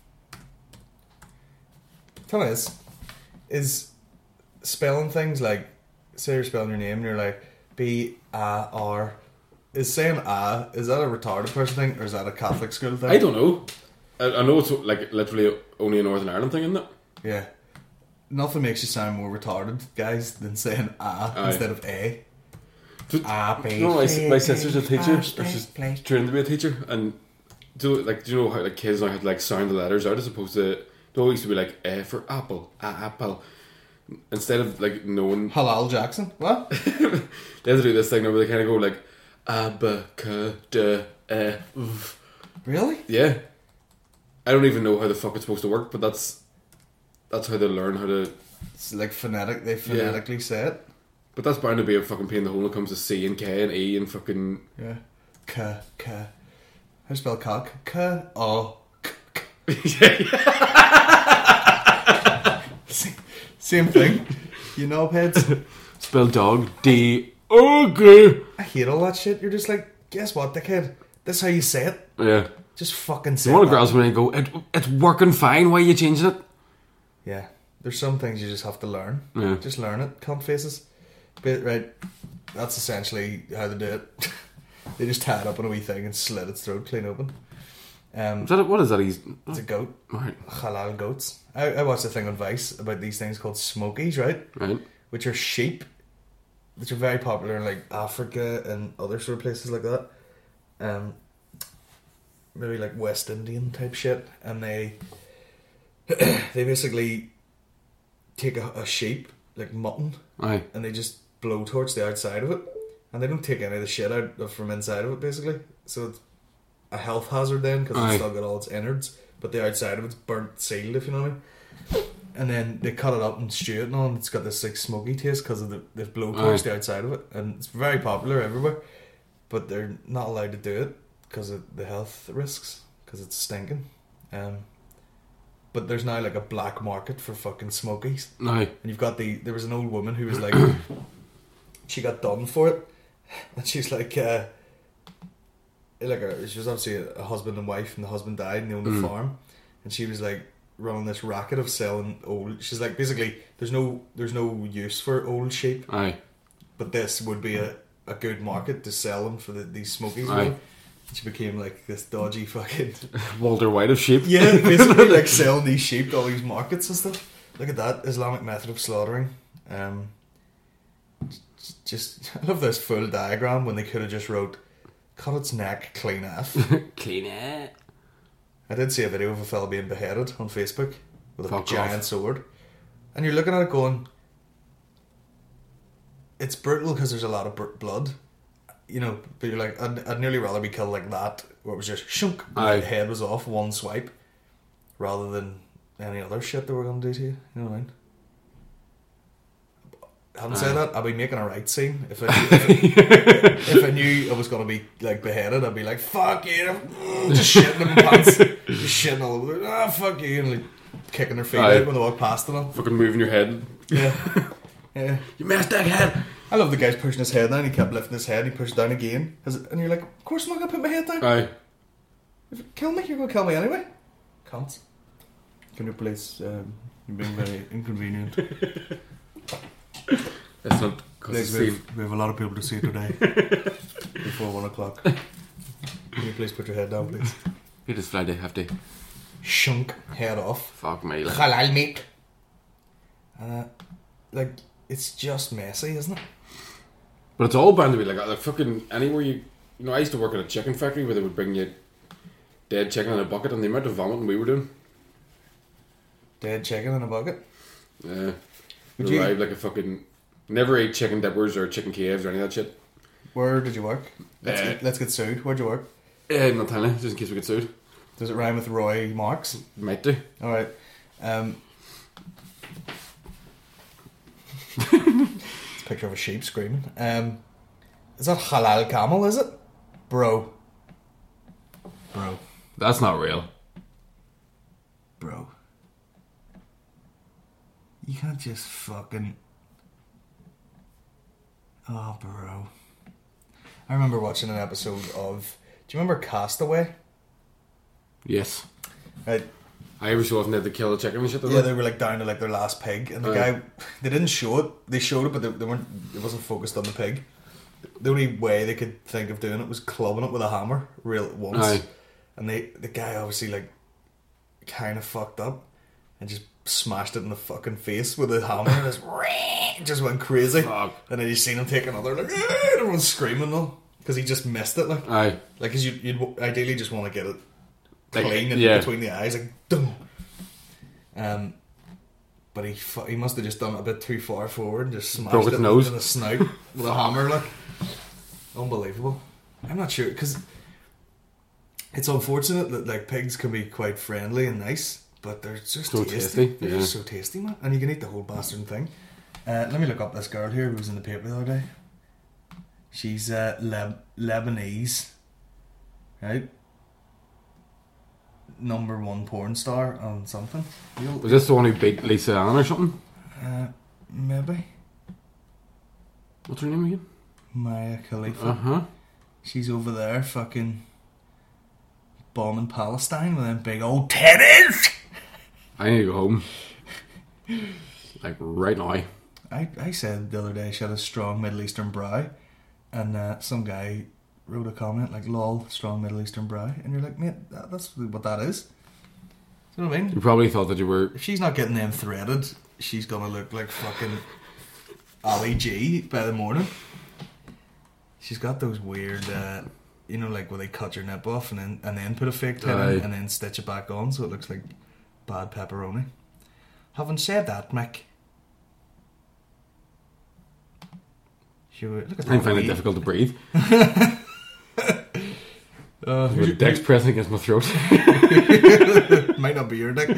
Tell me this. Is spelling things like, say you're spelling your name and you're like B-A-R. Is saying is that a retarded person thing or is that a Catholic school thing? I don't know. I know it's like literally only a Northern Ireland thing, isn't it? Yeah. Nothing makes you sound more retarded, guys, than saying instead of A. B. My sister's a teacher. She's trained to be a teacher, and do you know how like kids now have to like sound the letters out as opposed to it always used to be like A for apple, apple. Instead of like knowing Halal Jackson, what? They have to do this thing where they kind of go like Really? Yeah. I don't even know how the fuck it's supposed to work, but that's how they learn how to. It's like phonetic. They phonetically say it. But that's bound to be a fucking pain in the hole when it comes to C and K and E and fucking. Yeah. K. How do you spell cock? K. O. Same thing. You know, heads. Spell dog. D. Okay. I hate all that shit. You're just like, guess what, dickhead? This is how you say it. Yeah. Just fucking say it. You want to it. grasp when you go, it's working fine, why are you changing it? Yeah. There's some things you just have to learn. Yeah. Just learn it, cunt faces. But, right, that's essentially how they do it. They just tie it up in a wee thing and slit its throat clean open. What is that? It's a goat. Right. Halal goats. I watched a thing on Vice about these things called smokies, right? Right. Which are sheep, which are very popular in like Africa and other sort of places like that. Maybe like West Indian type shit, and they basically take a sheep like mutton, and they just blow torch the outside of it, and they don't take any of the shit out from inside of it basically. So it's a health hazard then because it's still got all its innards, but the outside of it's burnt sealed, if you know what I mean. And then they cut it up and stew it and all, and it's got this like smoky taste because of they've blow torched the outside of it, and it's very popular everywhere, but they're not allowed to do it because of the health risks, because it's stinking. But there's now like a black market for fucking smokies. And you've got there was an old woman who was like, she got done for it, and she's like, she was obviously a husband and wife, and the husband died, and they owned a farm, and she was like running this racket of selling old. She's like, basically, there's no use for old sheep, Aye. but this would be a good market to sell them for these smokies. Aye. And she became like this dodgy fucking Walter White of sheep. yeah, basically like selling these sheep to all these markets and stuff. Look at that Islamic method of slaughtering. Just I love this full diagram when they could have just wrote cut its neck clean off. Clean it. I did see a video of a fella being beheaded on Facebook with a Fuck giant off. sword, and you're looking at it going, it's brutal because there's a lot of blood, you know. But you're like, I'd nearly rather be killed like that, where it was just shunk, Aye. the head was off one swipe, rather than any other shit that we're gonna do to you. You know what I mean? Having said that, I'd be making a right scene. If I knew I was going to be like beheaded, I'd be like, fuck you, just shitting in my pants, just shitting all over, fuck you, and like kicking their feet out when they walk past them. Fucking moving your head. Yeah. Yeah. You messed that head. I love the guy's pushing his head down, he kept lifting his head, he pushed down again, and you're like, of course I'm not going to put my head down. Aye. If you kill me, you're going to kill me anyway. Cunts. Can you please, you're being very inconvenient. That's not because We have a lot of people to see today before 1 o'clock. Can you please put your head down, please? it is Friday, hefty. Shunk head off. Fuck me. Like. Halal meat. Like, it's just messy, isn't it? But it's all bound to be like that. Like fucking anywhere you know, I used to work at a chicken factory where they would bring you dead chicken in a bucket, and the amount of vomiting we were doing. Dead chicken in a bucket. Yeah. Would We you- arrived like a fucking. Never ate chicken dippers or chicken caves or any of that shit. Where did you work? Let's get sued. Where'd you work? Not telling you, just in case we get sued. Does it rhyme with Roy Marks? Might do. Alright. It's a picture of a sheep screaming. Is that halal camel, is it? Bro. That's not real. Bro. You can't just fucking... Oh, bro. I remember watching an episode of... Do you remember Castaway? Yes. Right. I every so often had to kill a chicken and shit. Yeah, they were like down to like their last pig, and the guy, they didn't show it. They showed it, but they weren't. It wasn't focused on the pig. The only way they could think of doing it was clubbing it with a hammer, real once. Aye. And the guy obviously like kind of fucked up and just smashed it in the fucking face with a hammer, and just went crazy. Fuck. And then you seen him take another, like everyone's screaming though because he just missed it. Aye. Like, because you'd ideally just want to get it Like, clean in yeah. between the eyes, like dum. But he must have just done it a bit too far forward and just smashed Broke it its nose. in the snout with a hammer. Like, unbelievable. I'm not sure because it's unfortunate that like pigs can be quite friendly and nice, but they're just So tasty. tasty, They're yeah. just so tasty, man. And you can eat the whole bastard thing. Let me look up this girl here who was in the paper the other day. She's Lebanese, right? #1 porn star on something. Was this the one who beat Lisa Ann or something? Maybe What's her name again? Maya Khalifa. Uh huh. She's over there fucking bombing Palestine with them big old titties. I need to go home. Like right now. I said the other day she had a strong Middle Eastern brow, and some guy wrote a comment like, lol, strong Middle Eastern brow, and you're like, mate, that's what that is. You know what I mean? You probably thought that you were. If she's not getting them threaded, she's gonna look like fucking Ali G by the morning. She's got those weird, you know, like where they cut your nip off and then put a fake tit Aye. in and then stitch it back on, so it looks like bad pepperoni. Having said that, Mick, look at I that. find it wee- difficult to breathe. Who's With your dick's pressing against my throat. might not be your dick.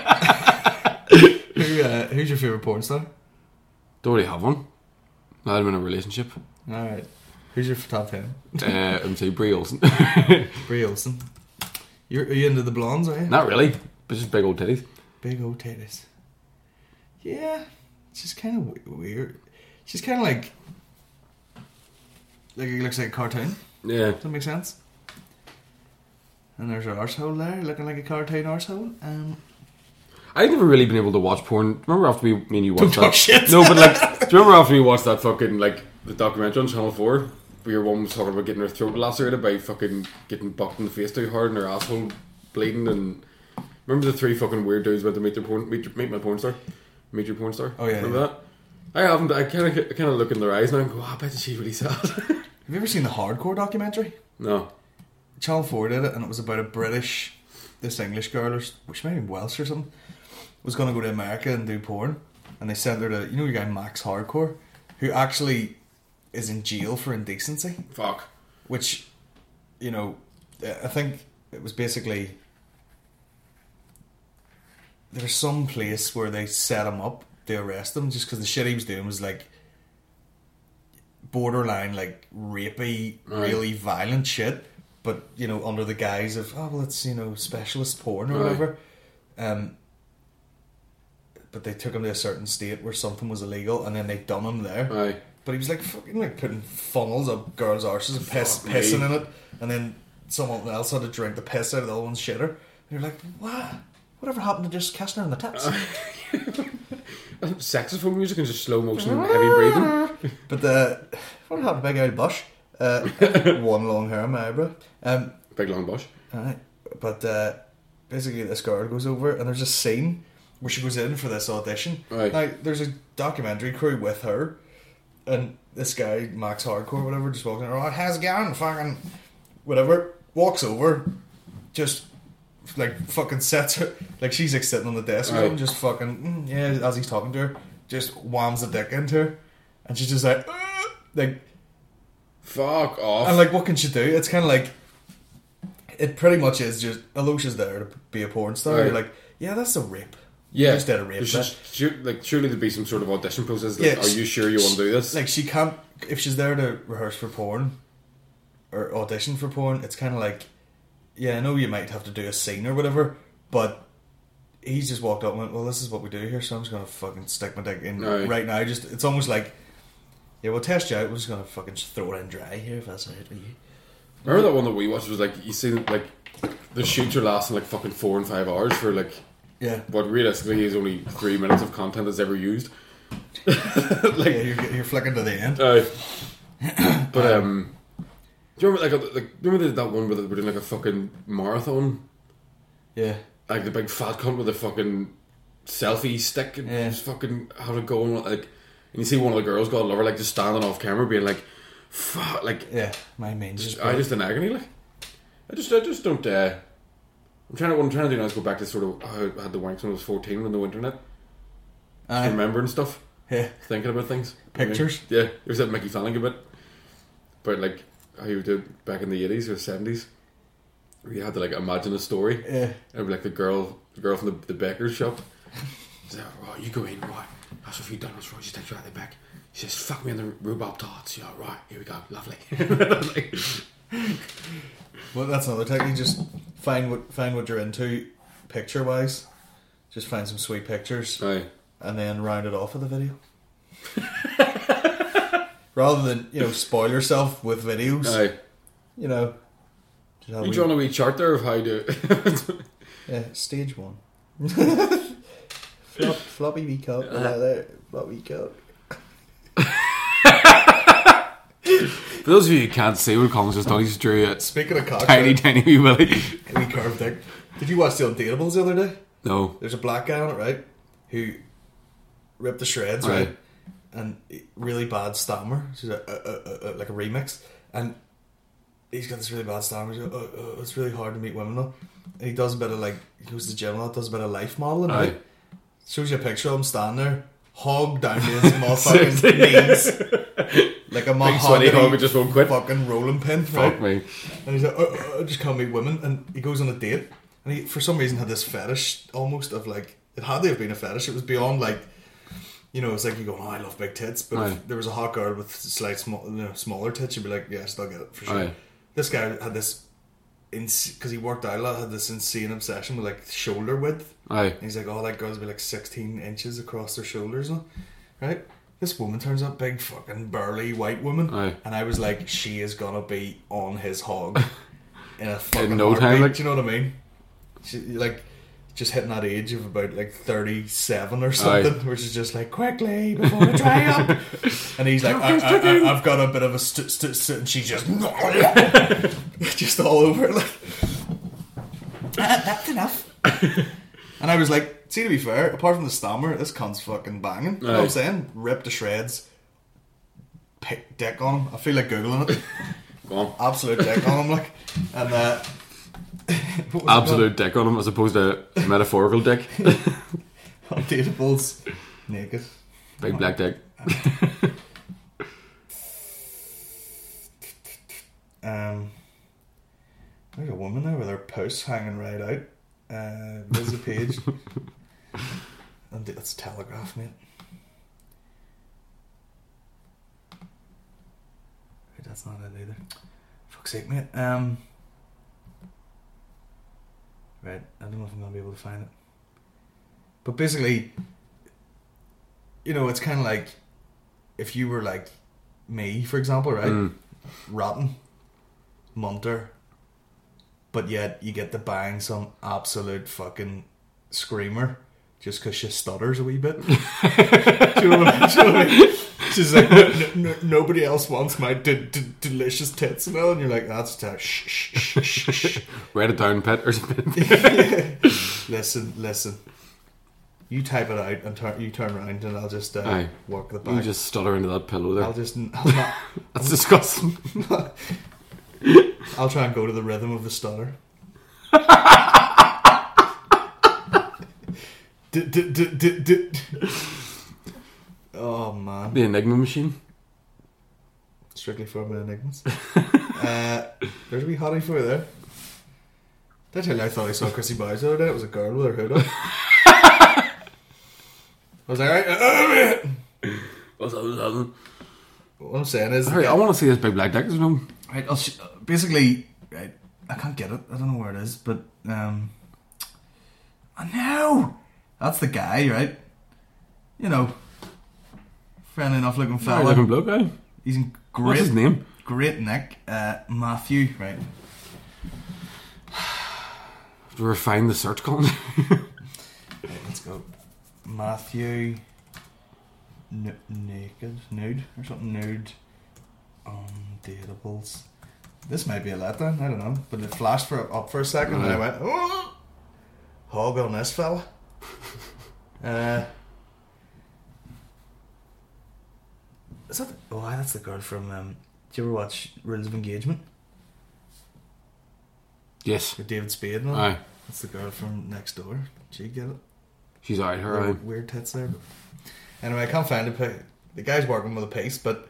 Who's your favourite porn star? Don't really have one. I'm in a relationship. Alright. Who's your top 10? I'm say Brie Olsen. Brie Olsen. Are you into the blondes, are you? Not really, but just big old titties. Big old titties. Yeah. She's kind of weird. She's kind of like it looks like a cartoon. Yeah. Does that make sense? And there's her arsehole there, looking like a cartoon arsehole. I've never really been able to watch porn. Remember after me and you watched Don't talk that? shit. No, but like, do you remember after we watched that fucking like the documentary on Channel 4 where your one was talking about getting her throat lacerated by fucking getting bucked in the face too hard and her asshole bleeding? And remember the 3 fucking weird dudes went to meet my porn star? Meet your porn star? Oh yeah. Remember that? I haven't. I kind of look in their eyes now and go, I bet she's really sad. Have you ever seen the Hardcore documentary? No. Channel 4 did it, and it was about this English girl, or which might be Welsh or something, was going to go to America and do porn, and they sent her to, you know, your guy Max Hardcore, who actually is in jail for indecency. Fuck. Which, you know, I think it was basically, there's some place where they set him up to arrest him just because the shit he was doing was like borderline like rapey, really violent shit. But, you know, under the guise of, oh, well, it's, you know, specialist porn or whatever. But they took him to a certain state where something was illegal, and then they done him there. Aye. But he was like fucking like putting funnels up girls' arses and pissing in it, and then someone else had to drink the piss out of the other one's shitter. And you're like, what? Whatever happened to just kissing her in the tits? Saxophone music and just slow motion and heavy breathing. But what happened to Big Old Bush? One long hair on my eyebrow. Big long bush. But basically this girl goes over and there's a scene where she goes in for this audition. Right. Now there's a documentary crew with her, and this guy Max Hardcore whatever just walking around, how's it going, fucking whatever, walks over, just like fucking sets her, like she's like sitting on the desk with him, just fucking yeah, as he's talking to her, just whams the dick into her, and she's just like fuck off. and like what can she do? It's kind of like, it pretty much is just, Alocia's there to be a porn star. Right. You're like, yeah, that's a rape. Yeah, You just did a rape. surely there'd be some sort of audition process. Like, Yeah, are you sure you want to do this? Like she can't, if she's there to rehearse for porn or audition for porn, it's kind of like, yeah, I know you might have to do a scene or whatever, but he's just walked up and went, well, this is what we do here, so I'm just gonna fucking stick my dick in right now. Just, it's almost like, yeah, we'll test you out, we're just gonna fucking just throw it in dry here if that's right with you. Remember that one that we watched was like, you see like the shoots are lasting like fucking 4 and 5 hours for like, yeah, what realistically is only 3 minutes of content that's ever used. like yeah, you're flicking to the end. But do you remember remember that one where they were doing like a fucking marathon? Yeah. Like the big fat cunt with the fucking selfie stick and just fucking how to go and like, and you see one of the girls, God love her, like just standing off camera being like, fuck, like yeah, my main just in agony, like I just don't. What I'm trying to do now is go back to sort of how I had the wanks when I was 14 with no internet. Remembering stuff. Yeah. Thinking about things. Pictures. Yeah. There's that Mickey Flanagan bit. But like how you did back in the 80s or 70s. Where you had to like imagine a story. Yeah. And like the girl from the baker's shop. She's like, right, you go in, right. That's what you've done, right. She takes you out the back. She says, fuck me on the rhubarb tarts. Yeah, right, here we go, lovely. Like, well, that's another technique. Just find what you're into, picture wise. Just find some sweet pictures, aye. And then round it off with a video. Rather than spoil yourself with videos. Aye. Just you drawn a wee chart there of how you do it. Yeah, stage 1. Floppy wee cock. There, floppy wee cock. For those of you who can't see what Colin's just done, he's drew a Speaking of cock, tiny wee willy. wee curved dick. Did you watch The Undateables the other day? No. There's a black guy on it, right? Who ripped the shreds, right? And really bad stammer. She's like a remix. And he's got this really bad stammer. He's like, it's really hard to meet women though. And he does a bit of he goes to the gym a lot, does a bit of life modelling, right? Shows you a picture of him standing there, hog down to his motherfucking knees. Like a big sweaty hog just won't quit. Fucking rolling pin, right? Fuck me. And he's like, I just can't meet women. And he goes on a date. And he, for some reason, had this fetish almost of it had to have been a fetish. It was beyond it's like you go, I love big tits. But if there was a hot girl with smaller tits, you'd be like, yeah, I still get it for sure. This guy had this, because he worked out a lot, had this insane obsession with shoulder width. And he's like, oh, girls be 16 inches across their shoulders, right? This woman turns up, big fucking burly white woman. And I was like, she is gonna be on his hog in a fucking no time, heartbeat, like- do you know what I mean? She, like, just hitting that age of about like 37 or something, which is just like, quickly before I dry up. And he's like, I've got a bit of a and she's just just all over it, like, that's enough. And I was like, see, to be fair, apart from the stammer, this cunt's fucking banging. You know what I'm saying? Ripped to shreds. Dick on him. I feel like Googling it. Go on. Absolute dick on him, like. And what was it Absolute dick on him as opposed to metaphorical dick. called? Undateables. Naked. Big black dick. There's a woman there with her puss hanging right out. Lizzie Page. And that's Telegraph, mate. Right, that's not it either. Fuck's sake, mate. Right, I don't know if I'm gonna be able to find it. But basically, you know, it's kind of like if you were like me, for example, right? Rotten, munter, but yet you get to bang some absolute fucking screamer just because she stutters a wee bit. Do you know what I mean? She's like, nobody else wants my delicious tits and all, and you're like, that's shh, shh, shh, shh, shh. Write it down, pet, or something. Listen. You type it out and you turn around and I'll just work the back. You just stutter into that pillow there. I'll not, That's disgusting. I'll try and go to the rhythm of the stutter. Oh man. The Enigma machine. Strictly for my enigmas. There's a wee hottie for you there. Did I tell you I thought I saw Chrissy Bowes the other day? It was a girl with her hood up. I was like, right. What's up? What I'm saying is, Hurry, I want to see this big black dick. right, basically, right, I can't get it. I don't know where it is, but I know that's the guy, right? You know, friendly enough looking fella. Looking bloke, eh? He's in great. What's his name? Great Nick, Matthew, right? Have to refine the search column. Right, let's go. Matthew nude or something, nude undateables. This might be a letdown, I don't know, but it flashed up for a second and I went, oh, hog on this fella. Is that that's the girl from do you ever watch Rules of Engagement Yes. with David Spade and all? Aye. That's the girl from Next Door. Did you get it? She's alright, her eye. Weird tits there. But anyway, I can't find it. The guy's working with a pace, but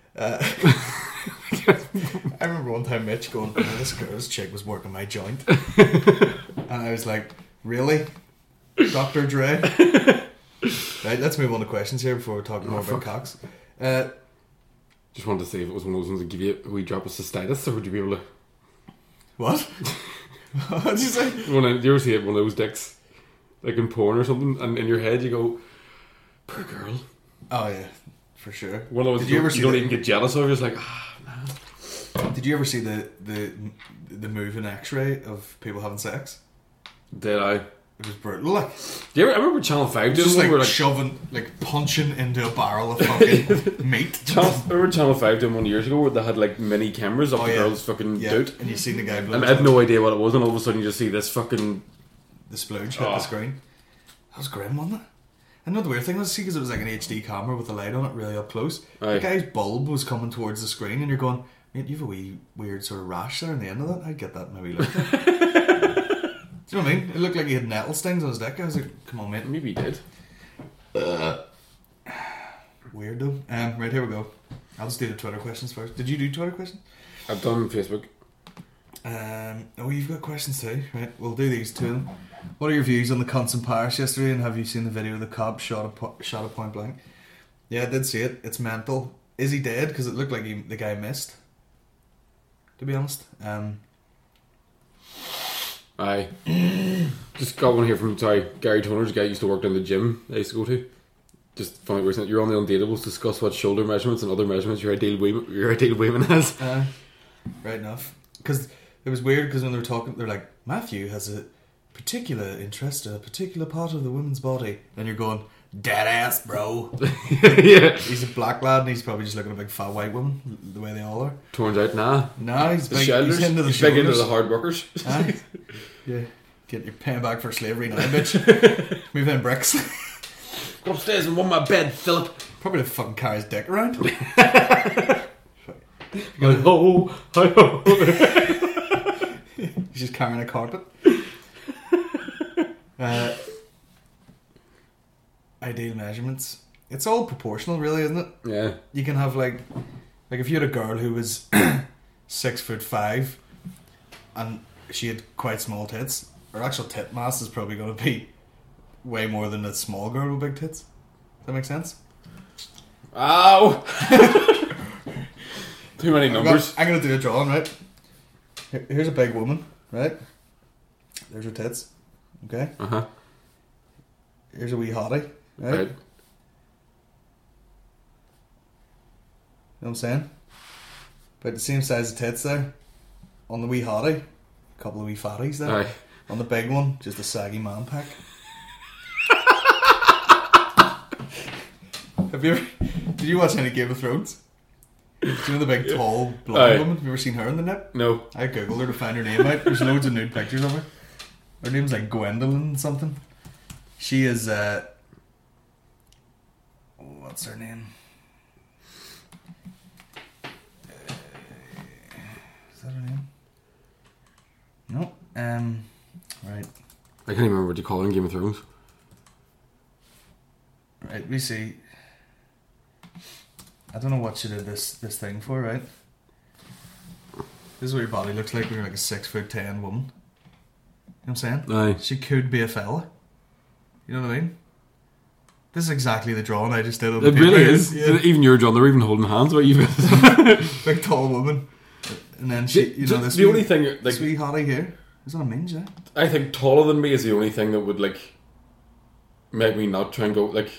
I remember one time Mitch going, this chick was working my joint. And I was like, really? Dr. Dre? Right, let's move on to questions here before we talk more about cocks. Just wanted to see if it was one of those ones that give you a wee drop of cystitis, or would you be able to... What? What did you say? Do you ever see it, one of those dicks, like in porn or something, and in your head you go, poor girl. Oh yeah, for sure. One of those Did you ever see you don't the- even get jealous of, you're just like, man. Did you ever see the move in X-Ray of people having sex? Did I? It was brutal. Like, I remember Channel 5 doing just one like, where like... shoving, like punching into a barrel of fucking meat. I remember Channel 5 doing one years ago where they had like mini cameras up the girl's fucking dude. And you seen the guy blow. And I had no idea what it was, and all of a sudden you just see this fucking... The splooge hit the screen. That was grim, wasn't it? And the weird thing was, see, because it was like an HD camera with a light on it, really up close. Aye. The guy's bulb was coming towards the screen, and you're going, mate, you have a wee weird sort of rash there on the end of that. I'd get that maybe like that. Do you know what I mean? It looked like he had nettle stings on his dick. I was like, come on, mate. Maybe he did. Weirdo. Right, here we go. I'll just do the Twitter questions first. Did you do Twitter questions? I've done Facebook. Oh, you've got questions too. Right, we'll do these two. What are your views on the cunts in Paris yesterday, and have you seen the video of the cop shot at point blank? Yeah, I did see it. It's mental. Is he dead? Because it looked like the guy missed. To be honest. Aye. Just got one here from, Gary Toner's a guy who used to work down the gym I used to go to. Just funny recent. You're on the Undateables. Discuss what shoulder measurements and other measurements your ideal woman has. Right enough. Because it was weird because when they were talking, they're like, Matthew has a particular interest in a particular part of the woman's body. And you're going, dead ass, bro. Yeah. He's a black lad and he's probably just looking at a big fat white woman, the way they all are. Turns out, nah. No, he's The big. shoulders. He's into the He's big into shoulders. the hard workers. Aye. Yeah. Get your pen back for slavery now, bitch. Move in bricks. Go upstairs and warm my bed, Philip. Probably the fucking carries dick around. Hello. Hello. He's just carrying a carpet. Ideal measurements. It's all proportional, really, isn't it? Yeah. You can have like if you had a girl who was 6'5" and she had quite small tits, her actual tit mass is probably going to be way more than a small girl with big tits. Does that make sense? Ow. Too many numbers. I'm going to do a drawing, right? Here's a big woman, right? There's her tits. Okay? Uh-huh. Here's a wee hottie, right? Right. You know what I'm saying? About the same size of tits there. On the wee hottie, a couple of wee fatties there. Aye. On the big one, just a saggy man pack. Have you ever... Did you watch any Game of Thrones? Do you know the big, tall, blonde Aye. woman? Have you ever seen her in the net? No. I googled her to find her name out. There's loads of nude pictures of her. Her name's like Gwendolyn something. She is, what's her name? Is that her name? No. Right. I can't even remember what you call it in Game of Thrones. Right, we see. I don't know what she did this thing for, right? This is what your body looks like when you're like a 6'10" woman. You know what I'm saying? Aye. She could be a fella. You know what I mean? This is exactly the drawing I just did on the It paper. really is. Yeah. Even your John, they're even holding hands. But you. Big tall woman. And then she, you know, this the only thing, this like, wee hottie here. Is that a minge, yeah? I think taller than me is the only thing that would like make me not try and go like.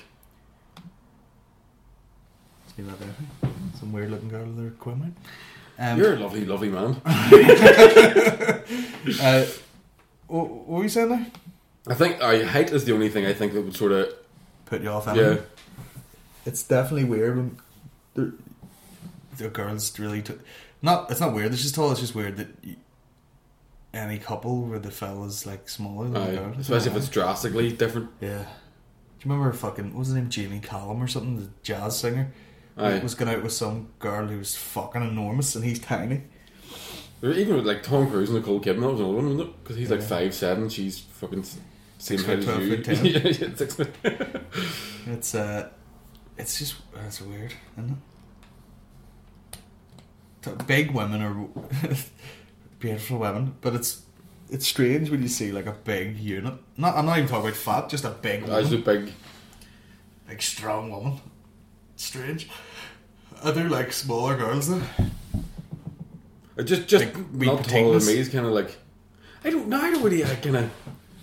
See that there? Some weird looking girl there, Quinn. You're a lovely, lovely man. What were you saying there? I think height is the only thing I think that would sort of Put you off, yeah. It's definitely weird when the girls really it's not weird that she's tall, it's just weird that any couple where the fella's like smaller than the girl, especially if it's drastically different. yeah. Do you remember fucking, what was his name, Jamie Callum or something, the jazz singer? Aye. Was going out with some girl who was fucking enormous and he's tiny. Even with like Tom Cruise and Nicole Kidman, that was another one, wasn't it? Because he's like 5'7", she's fucking same height as 12 you. foot 10. Yeah, 6 foot. It's just, it's weird, isn't it? Big women are beautiful women, but it's strange when you see like a big unit. I'm not even talking about fat, just a big woman. Just a big. Big strong woman. It's strange. I do like smaller girls though. Just Like, wee not taller than potatoes. me. He's kind of like I don't really kind of.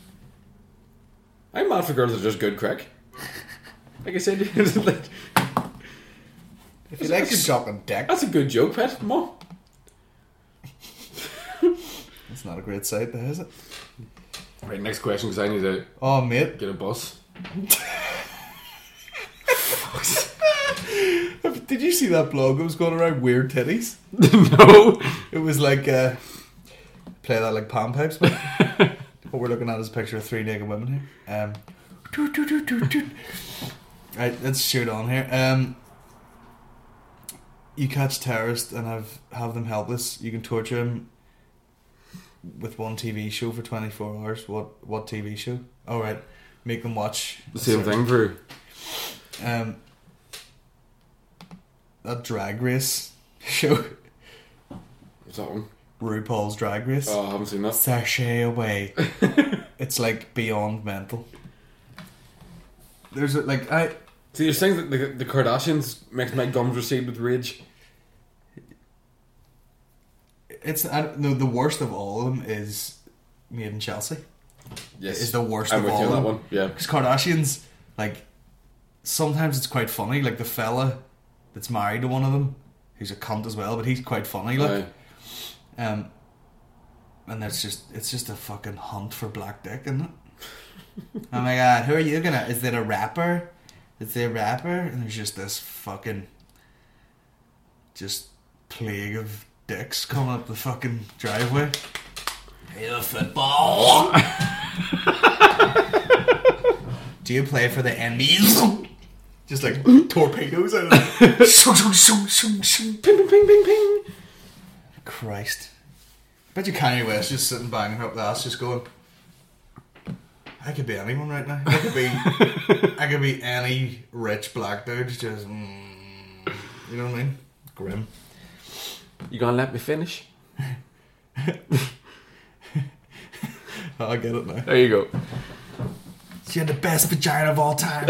I'm mad for girls that are just good crack. Like I said, like, If you like sucking dick, that's a good joke, Pet. Come on. it's not a great sight, though, is it? Right, next question, because I need to Oh, mate. get a bus. Did you see that blog that was going around weird titties? No. It was like, play that like palm pipes, but what we're looking at is a picture of 3 naked women here. Toot, toot, toot, toot, toot. Right, let's shoot on here. You catch terrorists and have them helpless. You can torture them with one TV show for 24 hours. What TV show? All right, make them watch The same thing for. That drag race show. What's that one? RuPaul's Drag Race. Oh, I haven't seen that. Sashay away. It's like beyond mental. There's See, there's things that the Kardashians makes my gums recede with rage. no, the worst of all of them is Made in Chelsea. Yes, Is the worst I'm of with all you of on them. that one. Yeah, Because Kardashians, like, sometimes it's quite funny. Like the fella that's married to one of them, who's a cunt as well, but he's quite funny. Like, Aye. and it's just a fucking hunt for black dick, isn't it? Oh my god, who are you gonna? Is it a rapper? Is it a rapper? And there's just this fucking just plague of dicks coming up the fucking driveway. Hey, the football. Do you play for the NBs? Just like torpedoes out of it. Shoo, shoo, shoo, shoo, shoo. Ping, ping, ping, ping, ping. Christ. I bet you Kanye West just sitting banging up the ass, just going, I could be anyone right now. I could be any rich black dude. Just, you know what I mean? Grim. You gonna let me finish? I get it now. There you go. She had the best vagina of all time.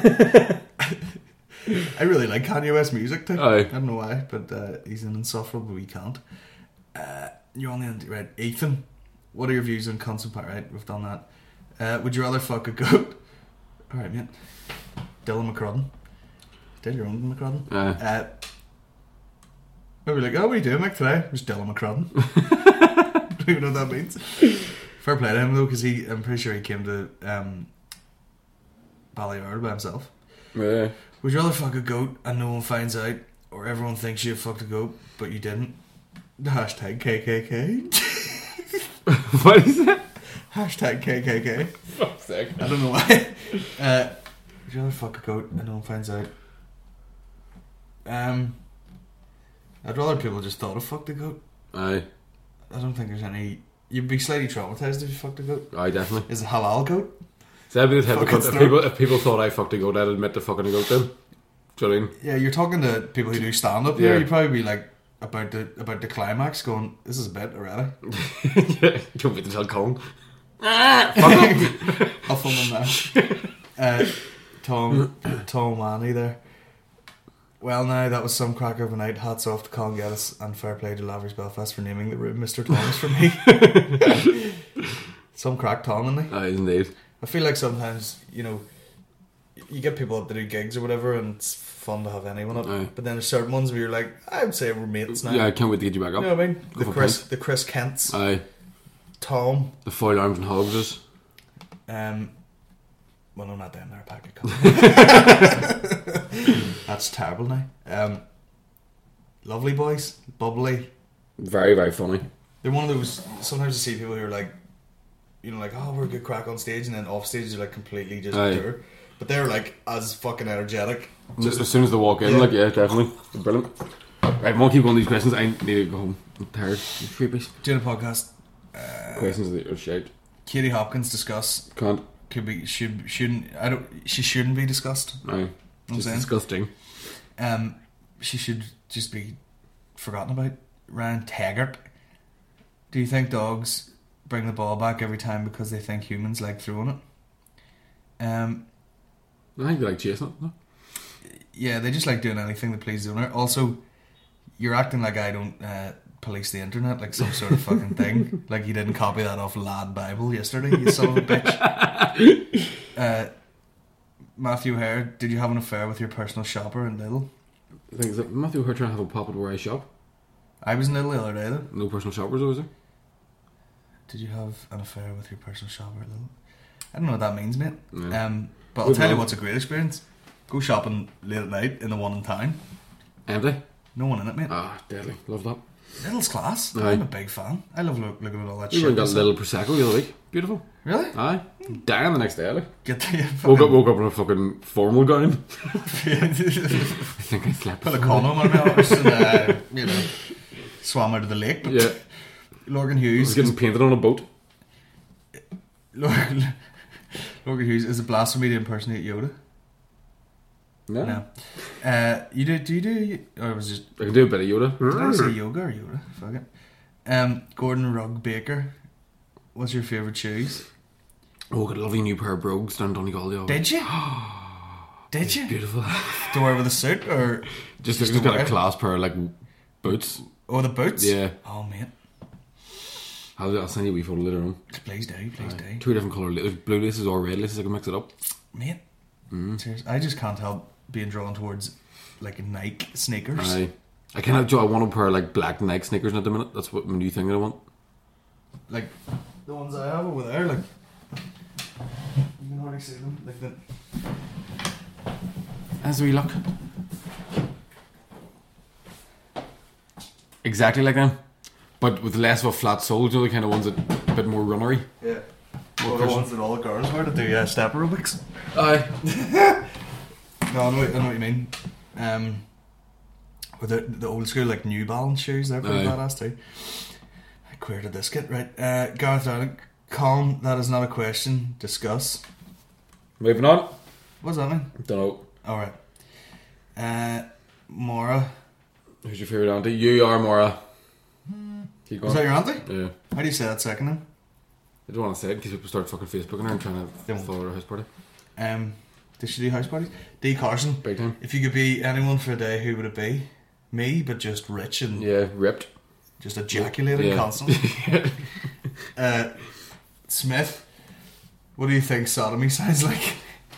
I really like Kanye West music too. Aye. I don't know why, but he's an insufferable wee cunt. You're only on right, Ethan. What are your views on constant part? Right, we've done that. Would you rather fuck a goat? All right, mate. Dylan McCrudden. Did your own McCrudden? Aye. Maybe like, oh, what are you doing, Mick, today? It was Dylan McCrudden. Don't even know what that means. Fair play to him though, because I'm pretty sure he came to Ballymurray by himself. Yeah. Would you rather fuck a goat and no one finds out, or everyone thinks you fucked a goat but you didn't? Hashtag KKK. What is it? Hashtag KKK. Fuck's sake. I don't know why. Would you rather fuck a goat and no one finds out? I'd rather people just thought of fucked a goat. Aye. I don't think there's any. You'd be slightly traumatised if you fucked a goat. Aye, definitely. Is it halal goat? So that'd be the type of Fucking cunt. If people thought I fucked a goat, I'd admit to fucking a goat then. Do you know what I mean? Yeah, you're talking to people who do stand up here. You'd probably be like about the climax, going, "This is a bit already." Yeah, don't wait to tell Colin. I'll film him now. Tom Manny there. Well, now that was some crack of a night. Hats off to Colin Geddes and fair play to Lavery's Belfast for naming the room Mr. Thomas for me. Some crack Tom, isn't he? Aye, indeed. I feel like sometimes, you know, you get people up to do gigs or whatever, and it's fun to have anyone up. Aye. But then there's certain ones where you're like, I would say we're mates now. Yeah, I can't wait to get you back up. You know what I mean? Go for pints. The Chris Kents, Aye. Tom. The foil arms and Hoggses. Well, no, not them. They're a pack of cunts. That's terrible now. Lovely boys, bubbly. Very, very funny. They're one of those. Sometimes you see people who are like, you know, like, oh, we're a good crack on stage, and then off stage they're like completely just pure. But they're like as fucking energetic. Just as soon as they walk in, like, yeah, definitely. Brilliant. Right, I won't keep going these questions. I need to go home. I'm tired. I'm creepies. Doing a podcast. Questions that are shaped. Katie Hopkins discuss. Can't. Could be shouldn't. I don't. She shouldn't be discussed. Aye. Just disgusting. She should just be forgotten about. Ryan Taggart. Do you think dogs bring the ball back every time because they think humans like throwing it? I think they like chasing it. No? Yeah, they just like doing anything to please the owner. Also, you're acting like I don't police the internet like some sort of fucking thing. Like you didn't copy that off Lad Bible yesterday, you son of a bitch. Matthew Hare, did you have an affair with your personal shopper in Lidl? I think that Matthew Hare trying to have a pop at where I shop. I was in Lidl the other day though. No personal shoppers, though, is there? Did you have an affair with your personal shopper at Lidl? I don't know what that means, mate. No. But I'll tell you what's a great experience. Go shopping late at night in the one in town. Empty? No one in it, mate. Ah, deadly. Love that. Lidl's class. Aye. I'm a big fan. I love looking at all that We shit. went and got a little Prosecco the other week. Beautiful. Really? Aye. Dying the next day, like. Get the Woke up in a fucking formal gown. I think I slept. Put a condom on my arse and you know, swam out of the lake. But Yeah. Logan I Hughes. was getting painted on a boat. Logan Hughes, is it blasphemy to impersonate Yoda? No. No. Do you do? Or was it just? I can do a bit of Yoda. Did I say yoga or Yoda? Fuck it. Gordon Rugg Baker. What's your favourite shoes? Oh, got a lovely new pair of brogues down Donegal the other Did you? Did you? Beautiful. To wear with a suit or Just to got wear? a class pair of like boots. Oh, the boots. Yeah. Oh, mate. I'll send you a wee photo later on. Please do. Please do. Two different colour. There's blue laces or red laces. I can mix it up. Mate. Seriously, I just can't help being drawn towards like Nike sneakers. I want a pair of like black Nike sneakers at the minute. That's what my new thing that I want. like the ones I have over there, like you can hardly see them, like that. As we look. Exactly like them, but with less of a flat sole. You know, the kind of ones that a bit more runnery. Yeah. Well, the ones that all the girls wear to do step aerobics. Aye. No, I know what you mean. With the old school like New Balance shoes, they're pretty badass too. Where did this get? Right, Gareth Darling, calm. That is not a question. Discuss. Moving on. What does that mean? Don't know. All right. Maura. Who's your favourite auntie? You are Maura. Keep going. Is that your auntie? Yeah. How do you say that second name? I don't want to say it in case people start fucking Facebooking her and trying to follow her house party. Does she do house parties? D. Carson. Big time. If you could be anyone for a day, who would it be? Me, but just rich and ripped. just ejaculating constantly. Smith. What do you think sodomy sounds like?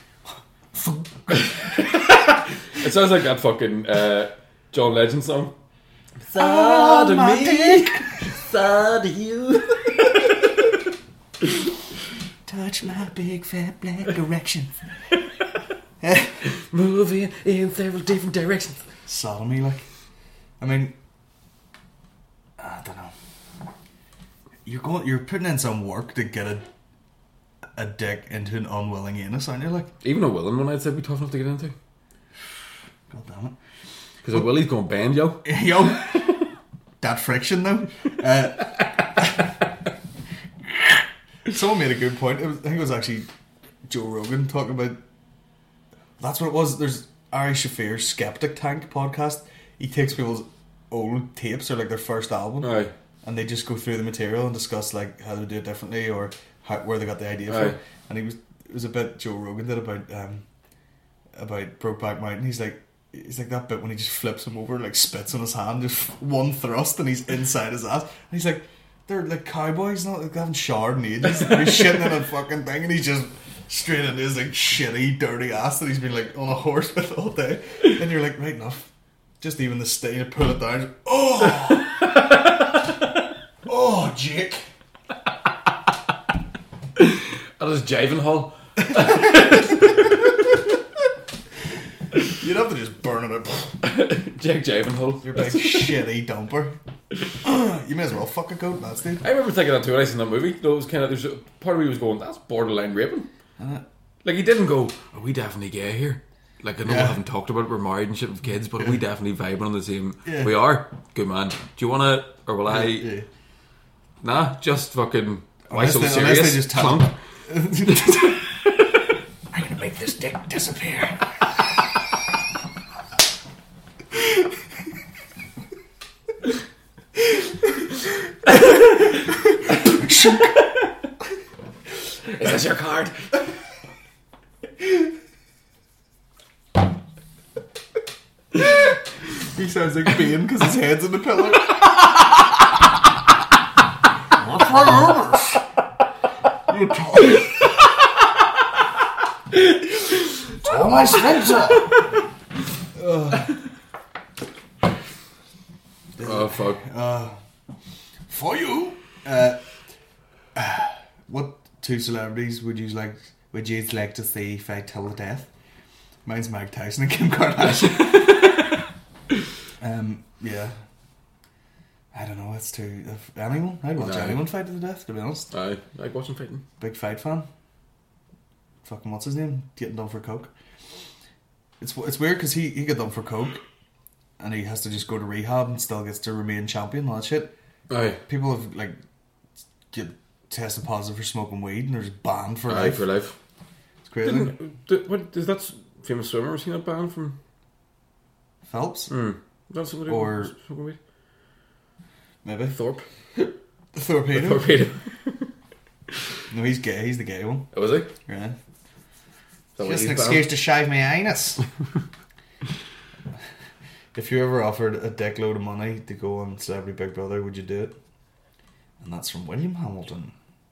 It sounds like that fucking John Legend song. Sodomy. Sod you. Touch my big fat black erection. Moving in several different directions. Sodomy, like. I mean, I don't know. You're putting in some work to get a dick into an unwilling anus, aren't you? Like, even a willing one, I'd say, be tough enough to get into. God damn it. Because a willie's going to bend, yo. Yo, that friction though. Someone made a good point. I think it was actually Joe Rogan talking about. That's what it was. There's Ari Shaffir's Skeptic Tank podcast. He takes people's old tapes or like their first album, Aye. and they just go through the material and discuss like how they do it differently or where they got the idea Aye. from. And it was a bit Joe Rogan did about Brokeback Mountain. He's like that bit when he just flips him over, like spits on his hand, just one thrust, and he's inside his ass. And he's like, they're like cowboys, not like they haven't showered in ages. He's shitting in a fucking thing, and he's just straight into his like shitty, dirty ass that he's been like on a horse with all day. And you're like, right enough. Just even the stain, you pull it down. Just, oh, Jake. That is Jiving Hall. You'd have to just burn it out. Jake Jiving Hall. Your big shitty dumper. You may as well fuck a goat, that's dude. I remember thinking that too when I seen that movie. It was kind of, there's a part of me was going, that's borderline raping. Like, he didn't go, are we definitely gay here? Like, I know we haven't talked about it, we're married and shit with kids, but we definitely vibing on the same. Yeah. We are. Good man. Do you want to, or will I? Yeah. Nah, just fucking. Why Unless so they serious? just Clunk. I'm gonna make this dick disappear. Is this your card? He sounds like Bane because his head's in the pillow. You tell my sphincter. Oh, fuck. For you. What two celebrities would you like to see fight till the death? Mine's Mike Tyson and Kim Kardashian. Yeah. I don't know, it's too... If anyone? I'd watch anyone fight to the death, to be honest. Aye, I like watching fighting. Big fight fan. Fucking what's his name? Getting done for coke. It's weird because he got done for coke and he has to just go to rehab and still gets to remain champion, all that shit. Aye. People have like get tested positive for smoking weed and they're just banned for Aye, life. for life. It's crazy. What is that famous swimmer? Seen that band from Phelps? That's somebody Or- smoking weed? Maybe. Thorpe. Thorpedo. Torpedo. No, he's gay. He's the gay one. Oh, was he? Right. That Just was an his excuse to shave my anus. If you ever offered a dick load of money to go on Celebrity Big Brother, would you do it? And that's from William Hamilton.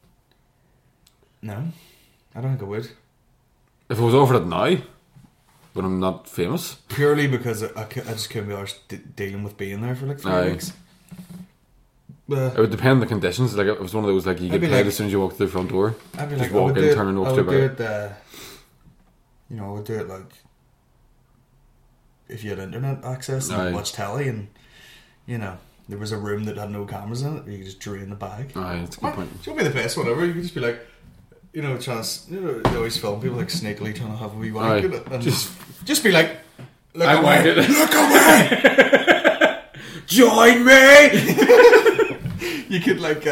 No, I don't think I would. If I was offered it now, when I'm not famous. Purely because I just couldn't be arsed dealing with being there for like 3 Aye. weeks. It would depend on the conditions. Like, it was one of those, like, you get I'd be paid like- as soon as you walk through the front door. I'd be Just like, walk in, turn and I walk to would the do bar. it, I would do it like if you had internet access and Aye. watch telly, and there was a room that had no cameras in it, you could just drain the bag. Aye, that's a good point. It would be the best one ever. You could just be like, trying to, they always film people like sneakily trying to have a wee wank Aye. in it, and Just- just be like, look I wank away, it. look away, Join me! you could like,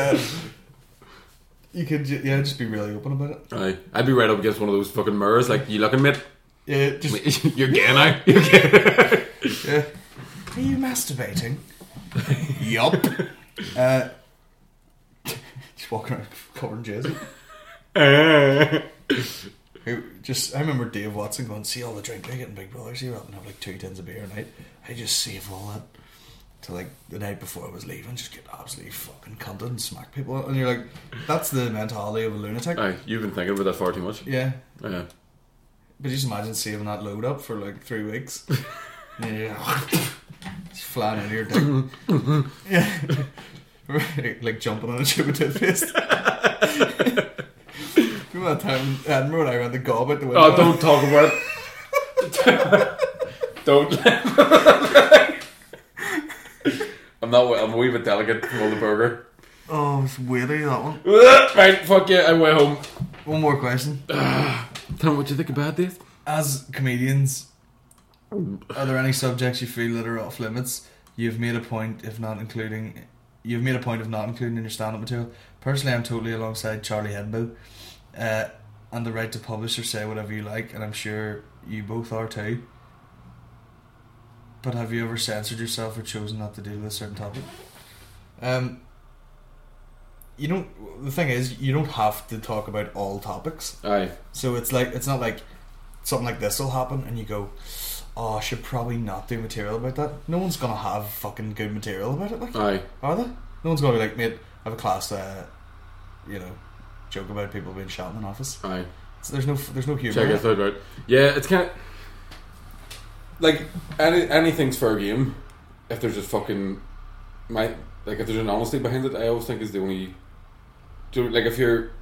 just be really open about it. Aye. I'd be right up against one of those fucking mirrors, like, you looking, mate? Yeah, just You're gay now. You're gay. yeah. Are you masturbating? Yup. Just walking around covered in jizz. I remember Dave Watson going, see all the drink I get in Big Brother, see you and have like 2 tins of beer a night. I just save all that to like the night before I was leaving, just get absolutely fucking cunted and smack people. And you're like, that's the mentality of a lunatic. Aye, you've been thinking about that far too much. Yeah. Yeah. But just imagine saving that load up for like 3 weeks. Yeah. Just flying into your dick. Yeah. Like jumping on a tube of toothpaste. Remember that time in Edinburgh when I ran the gob out the window? Oh, don't talk about it. Don't. I'm a wee bit delicate from all the burger. Oh, it's weighty, that one. Right, fuck yeah, I'm way home. One more question. Tell me what you think about this. As comedians, are there any subjects you feel that are off limits? You've made a point of not including in your stand-up material. Personally, I'm totally alongside Charlie Hebdo, and the right to publish or say whatever you like, and I'm sure you both are too. But have you ever censored yourself or chosen not to deal with a certain topic? The thing is, you don't have to talk about all topics. Aye. So it's not like something like this will happen and you go, oh, I should probably not do material about that. No one's gonna have fucking good material about it, like, Aye. are they? No one's gonna be like, mate, I have a class joke about people being shot in an office. Aye. So there's no humour. Check it out. Yeah, it's kind of like anything's fair game if there's just fucking if there's an honesty behind it. I always think is the only. Like if you're,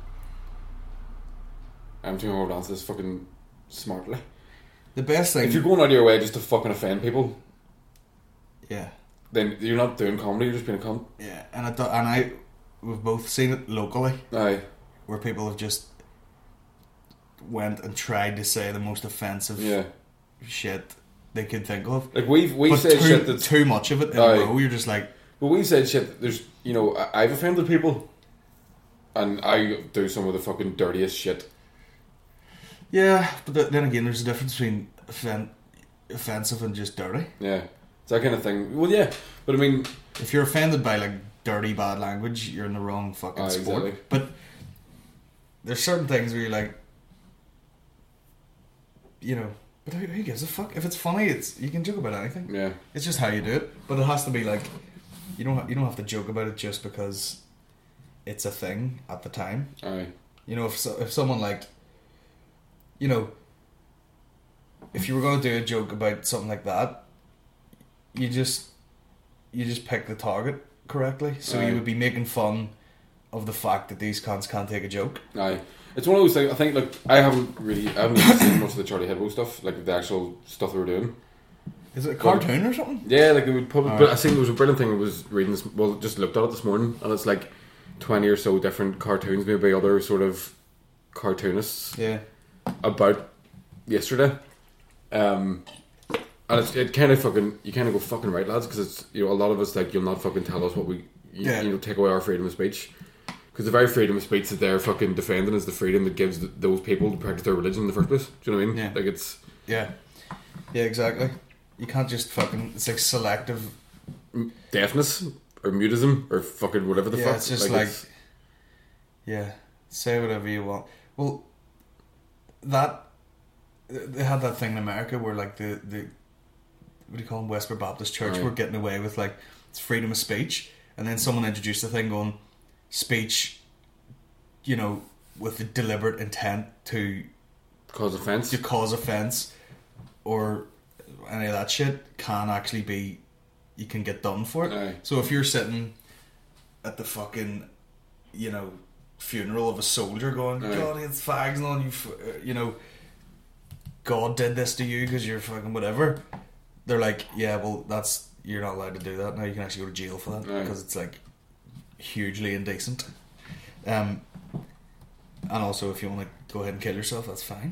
I'm trying to answer this fucking smartly. The best thing, If you're going out of your way just to fucking offend people, yeah, then you're not doing comedy. You're just being a cunt. yeah, and we've both seen it locally Aye. where people have just went and tried to say the most offensive Yeah. shit they could think of. Like we've But said shit that's. too much of it in Aye. a row. You're just like, But we've said shit. There's I've offended people, and I do some of the fucking dirtiest shit. yeah. But then again, there's a difference between offensive and just dirty. Yeah. It's that kind of thing. Well, yeah, but I mean, If you're offended by like dirty bad language, you're in the wrong fucking sport. Exactly. But there's certain things where you're like, but who gives a fuck? If it's funny, you can joke about anything. yeah, It's just how you do it. But it has to be like, you don't have to joke about it just because it's a thing at the time. aye, If someone like, if you were going to do a joke about something like that, you just pick the target correctly. So Aye. you would be making fun of the fact that these cunts can't take a joke. aye. It's one of those things. I think like I haven't seen much of the Charlie Hebdo stuff, like the actual stuff they were doing. Is it a cartoon or something? Yeah, like they would probably. Alright. But I think there was a brilliant thing. I was reading this. Well, just looked at it this morning, and it's like 20 or so different cartoons made by other sort of cartoonists Yeah. about yesterday. And it kind of fucking, you kind of go fucking right, lads, because it's, a lot of us, like, you'll not fucking tell us what take away our freedom of speech, because the very freedom of speech that they're fucking defending is the freedom that gives those people to practice their religion in the first place. Do you know what I mean? Yeah. Like it's Yeah, exactly. You can't just fucking, it's like selective. deafness or mutism or fucking whatever the fuck. It's just yeah, say whatever you want. Well, they had that thing in America where like the what do you call them, Westboro Baptist Church Right. were getting away with like it's freedom of speech, and then someone introduced a thing going speech, with the deliberate intent to cause offence. cause offence or any of that shit can actually be, you can get done for it. Aye. So if you're sitting at the fucking, you know, funeral of a soldier going, God, it's fags on you, you know, God did this to you because you're fucking whatever. They're like, yeah, well, you're not allowed to do that now. You can actually go to jail for that because it's like hugely indecent. And also, if you want to go ahead and kill yourself, that's fine.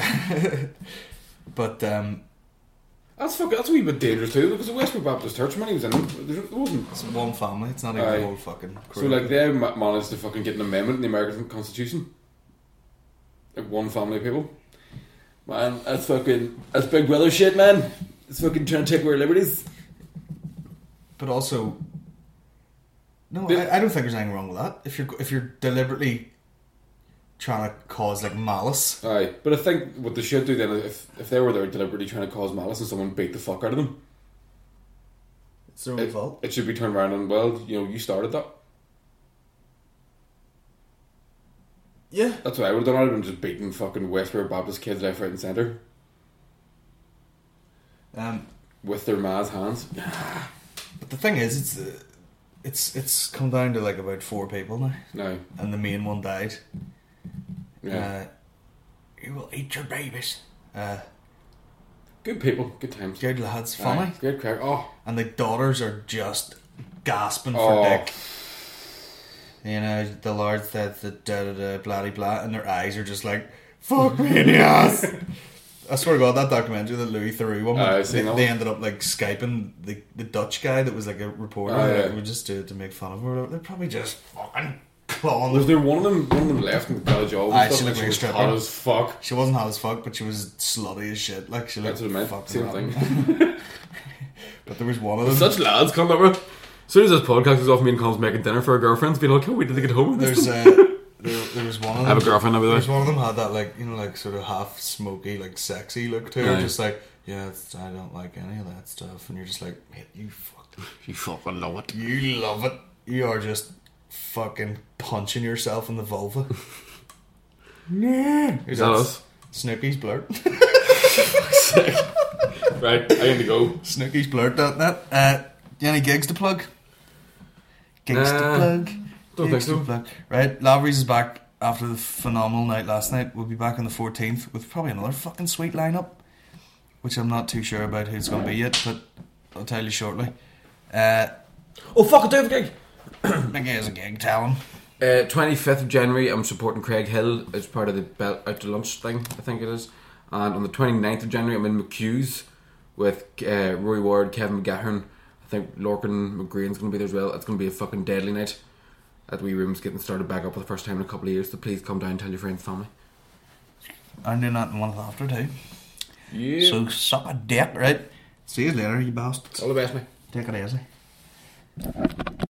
But that's a wee bit dangerous too, because the Westbrook Baptist Church, when he was in it, there wasn't. It's one family. It's not even the whole fucking crew. So like they managed to fucking get an amendment in the American Constitution. Like one family of people. Man, that's big brother shit, man. It's fucking trying to take away our liberties. But also, no, I don't think there's anything wrong with that. If you're deliberately trying to cause like malice. Aye, but I think what they should do then, if they were there deliberately trying to cause malice and someone beat the fuck out of them, it's their own fault. It should be turned around and, well, you know, you started that. Yeah, that's what I would have done. I would have been just beating fucking Westboro Baptist kids left, right, and centre. With their ma's hands. But the thing is, it's come down to like about 4 people now. No, and the main one died. Yeah. You will eat your babies. Good people, good times. Good lads, funny. Good crack. Oh. And the daughters are just gasping for dick. You know, the Lord said the blah blah, and their eyes are just like, fuck me in the ass. I swear to God, that documentary, the Louis Theroux one, they ended up like Skyping the Dutch guy that was like a reporter. That would just do it to make fun of him or whatever. They're probably just fucking clawing. Was there one of them left and got a job? She looked like a stripper. Hot as fuck. She wasn't hot as fuck, but she was slutty as shit. Like she looked fucking same thing. But there was one of them. Such lads come over. As soon as this podcast was off, me and Colin's making dinner for our girlfriends, being like, can't wait till they get home. There was one of them. I have a girlfriend over there. There's one of them had that like, you know, like sort of half smoky, like sexy look to her. Just like, yeah, I don't like any of that stuff. And you're just like, mate, you fucking love it. You love it. You are just fucking punching yourself in the vulva. Nah. Is that us? Snooky's blurt. Sick. Right, I need to go. Snookiesblurt.net. Any gigs to plug? Gigs to plug. Don't think so. Right, Lavery's is back after the phenomenal night last night. We'll be back on the 14th with probably another fucking sweet lineup, which I'm not too sure about who it's going to be yet, but I'll tell you shortly. Oh fuck, I do have a gig. I think he has a gig, tell him. 25th of January, I'm supporting Craig Hill as part of the Out to Lunch thing, I think it is. And on the 29th of January, I'm in McHugh's with Rory Ward, Kevin McGahern. I think Lorcan McGreen's going to be there as well. It's going to be a fucking deadly night. That wee room's getting started back up for the first time in a couple of years, so please come down and tell your friends and family. I'm doing that in one after too. Yeah. So suck a dick, right? See you later, you bastards. All the best, mate. Take it easy.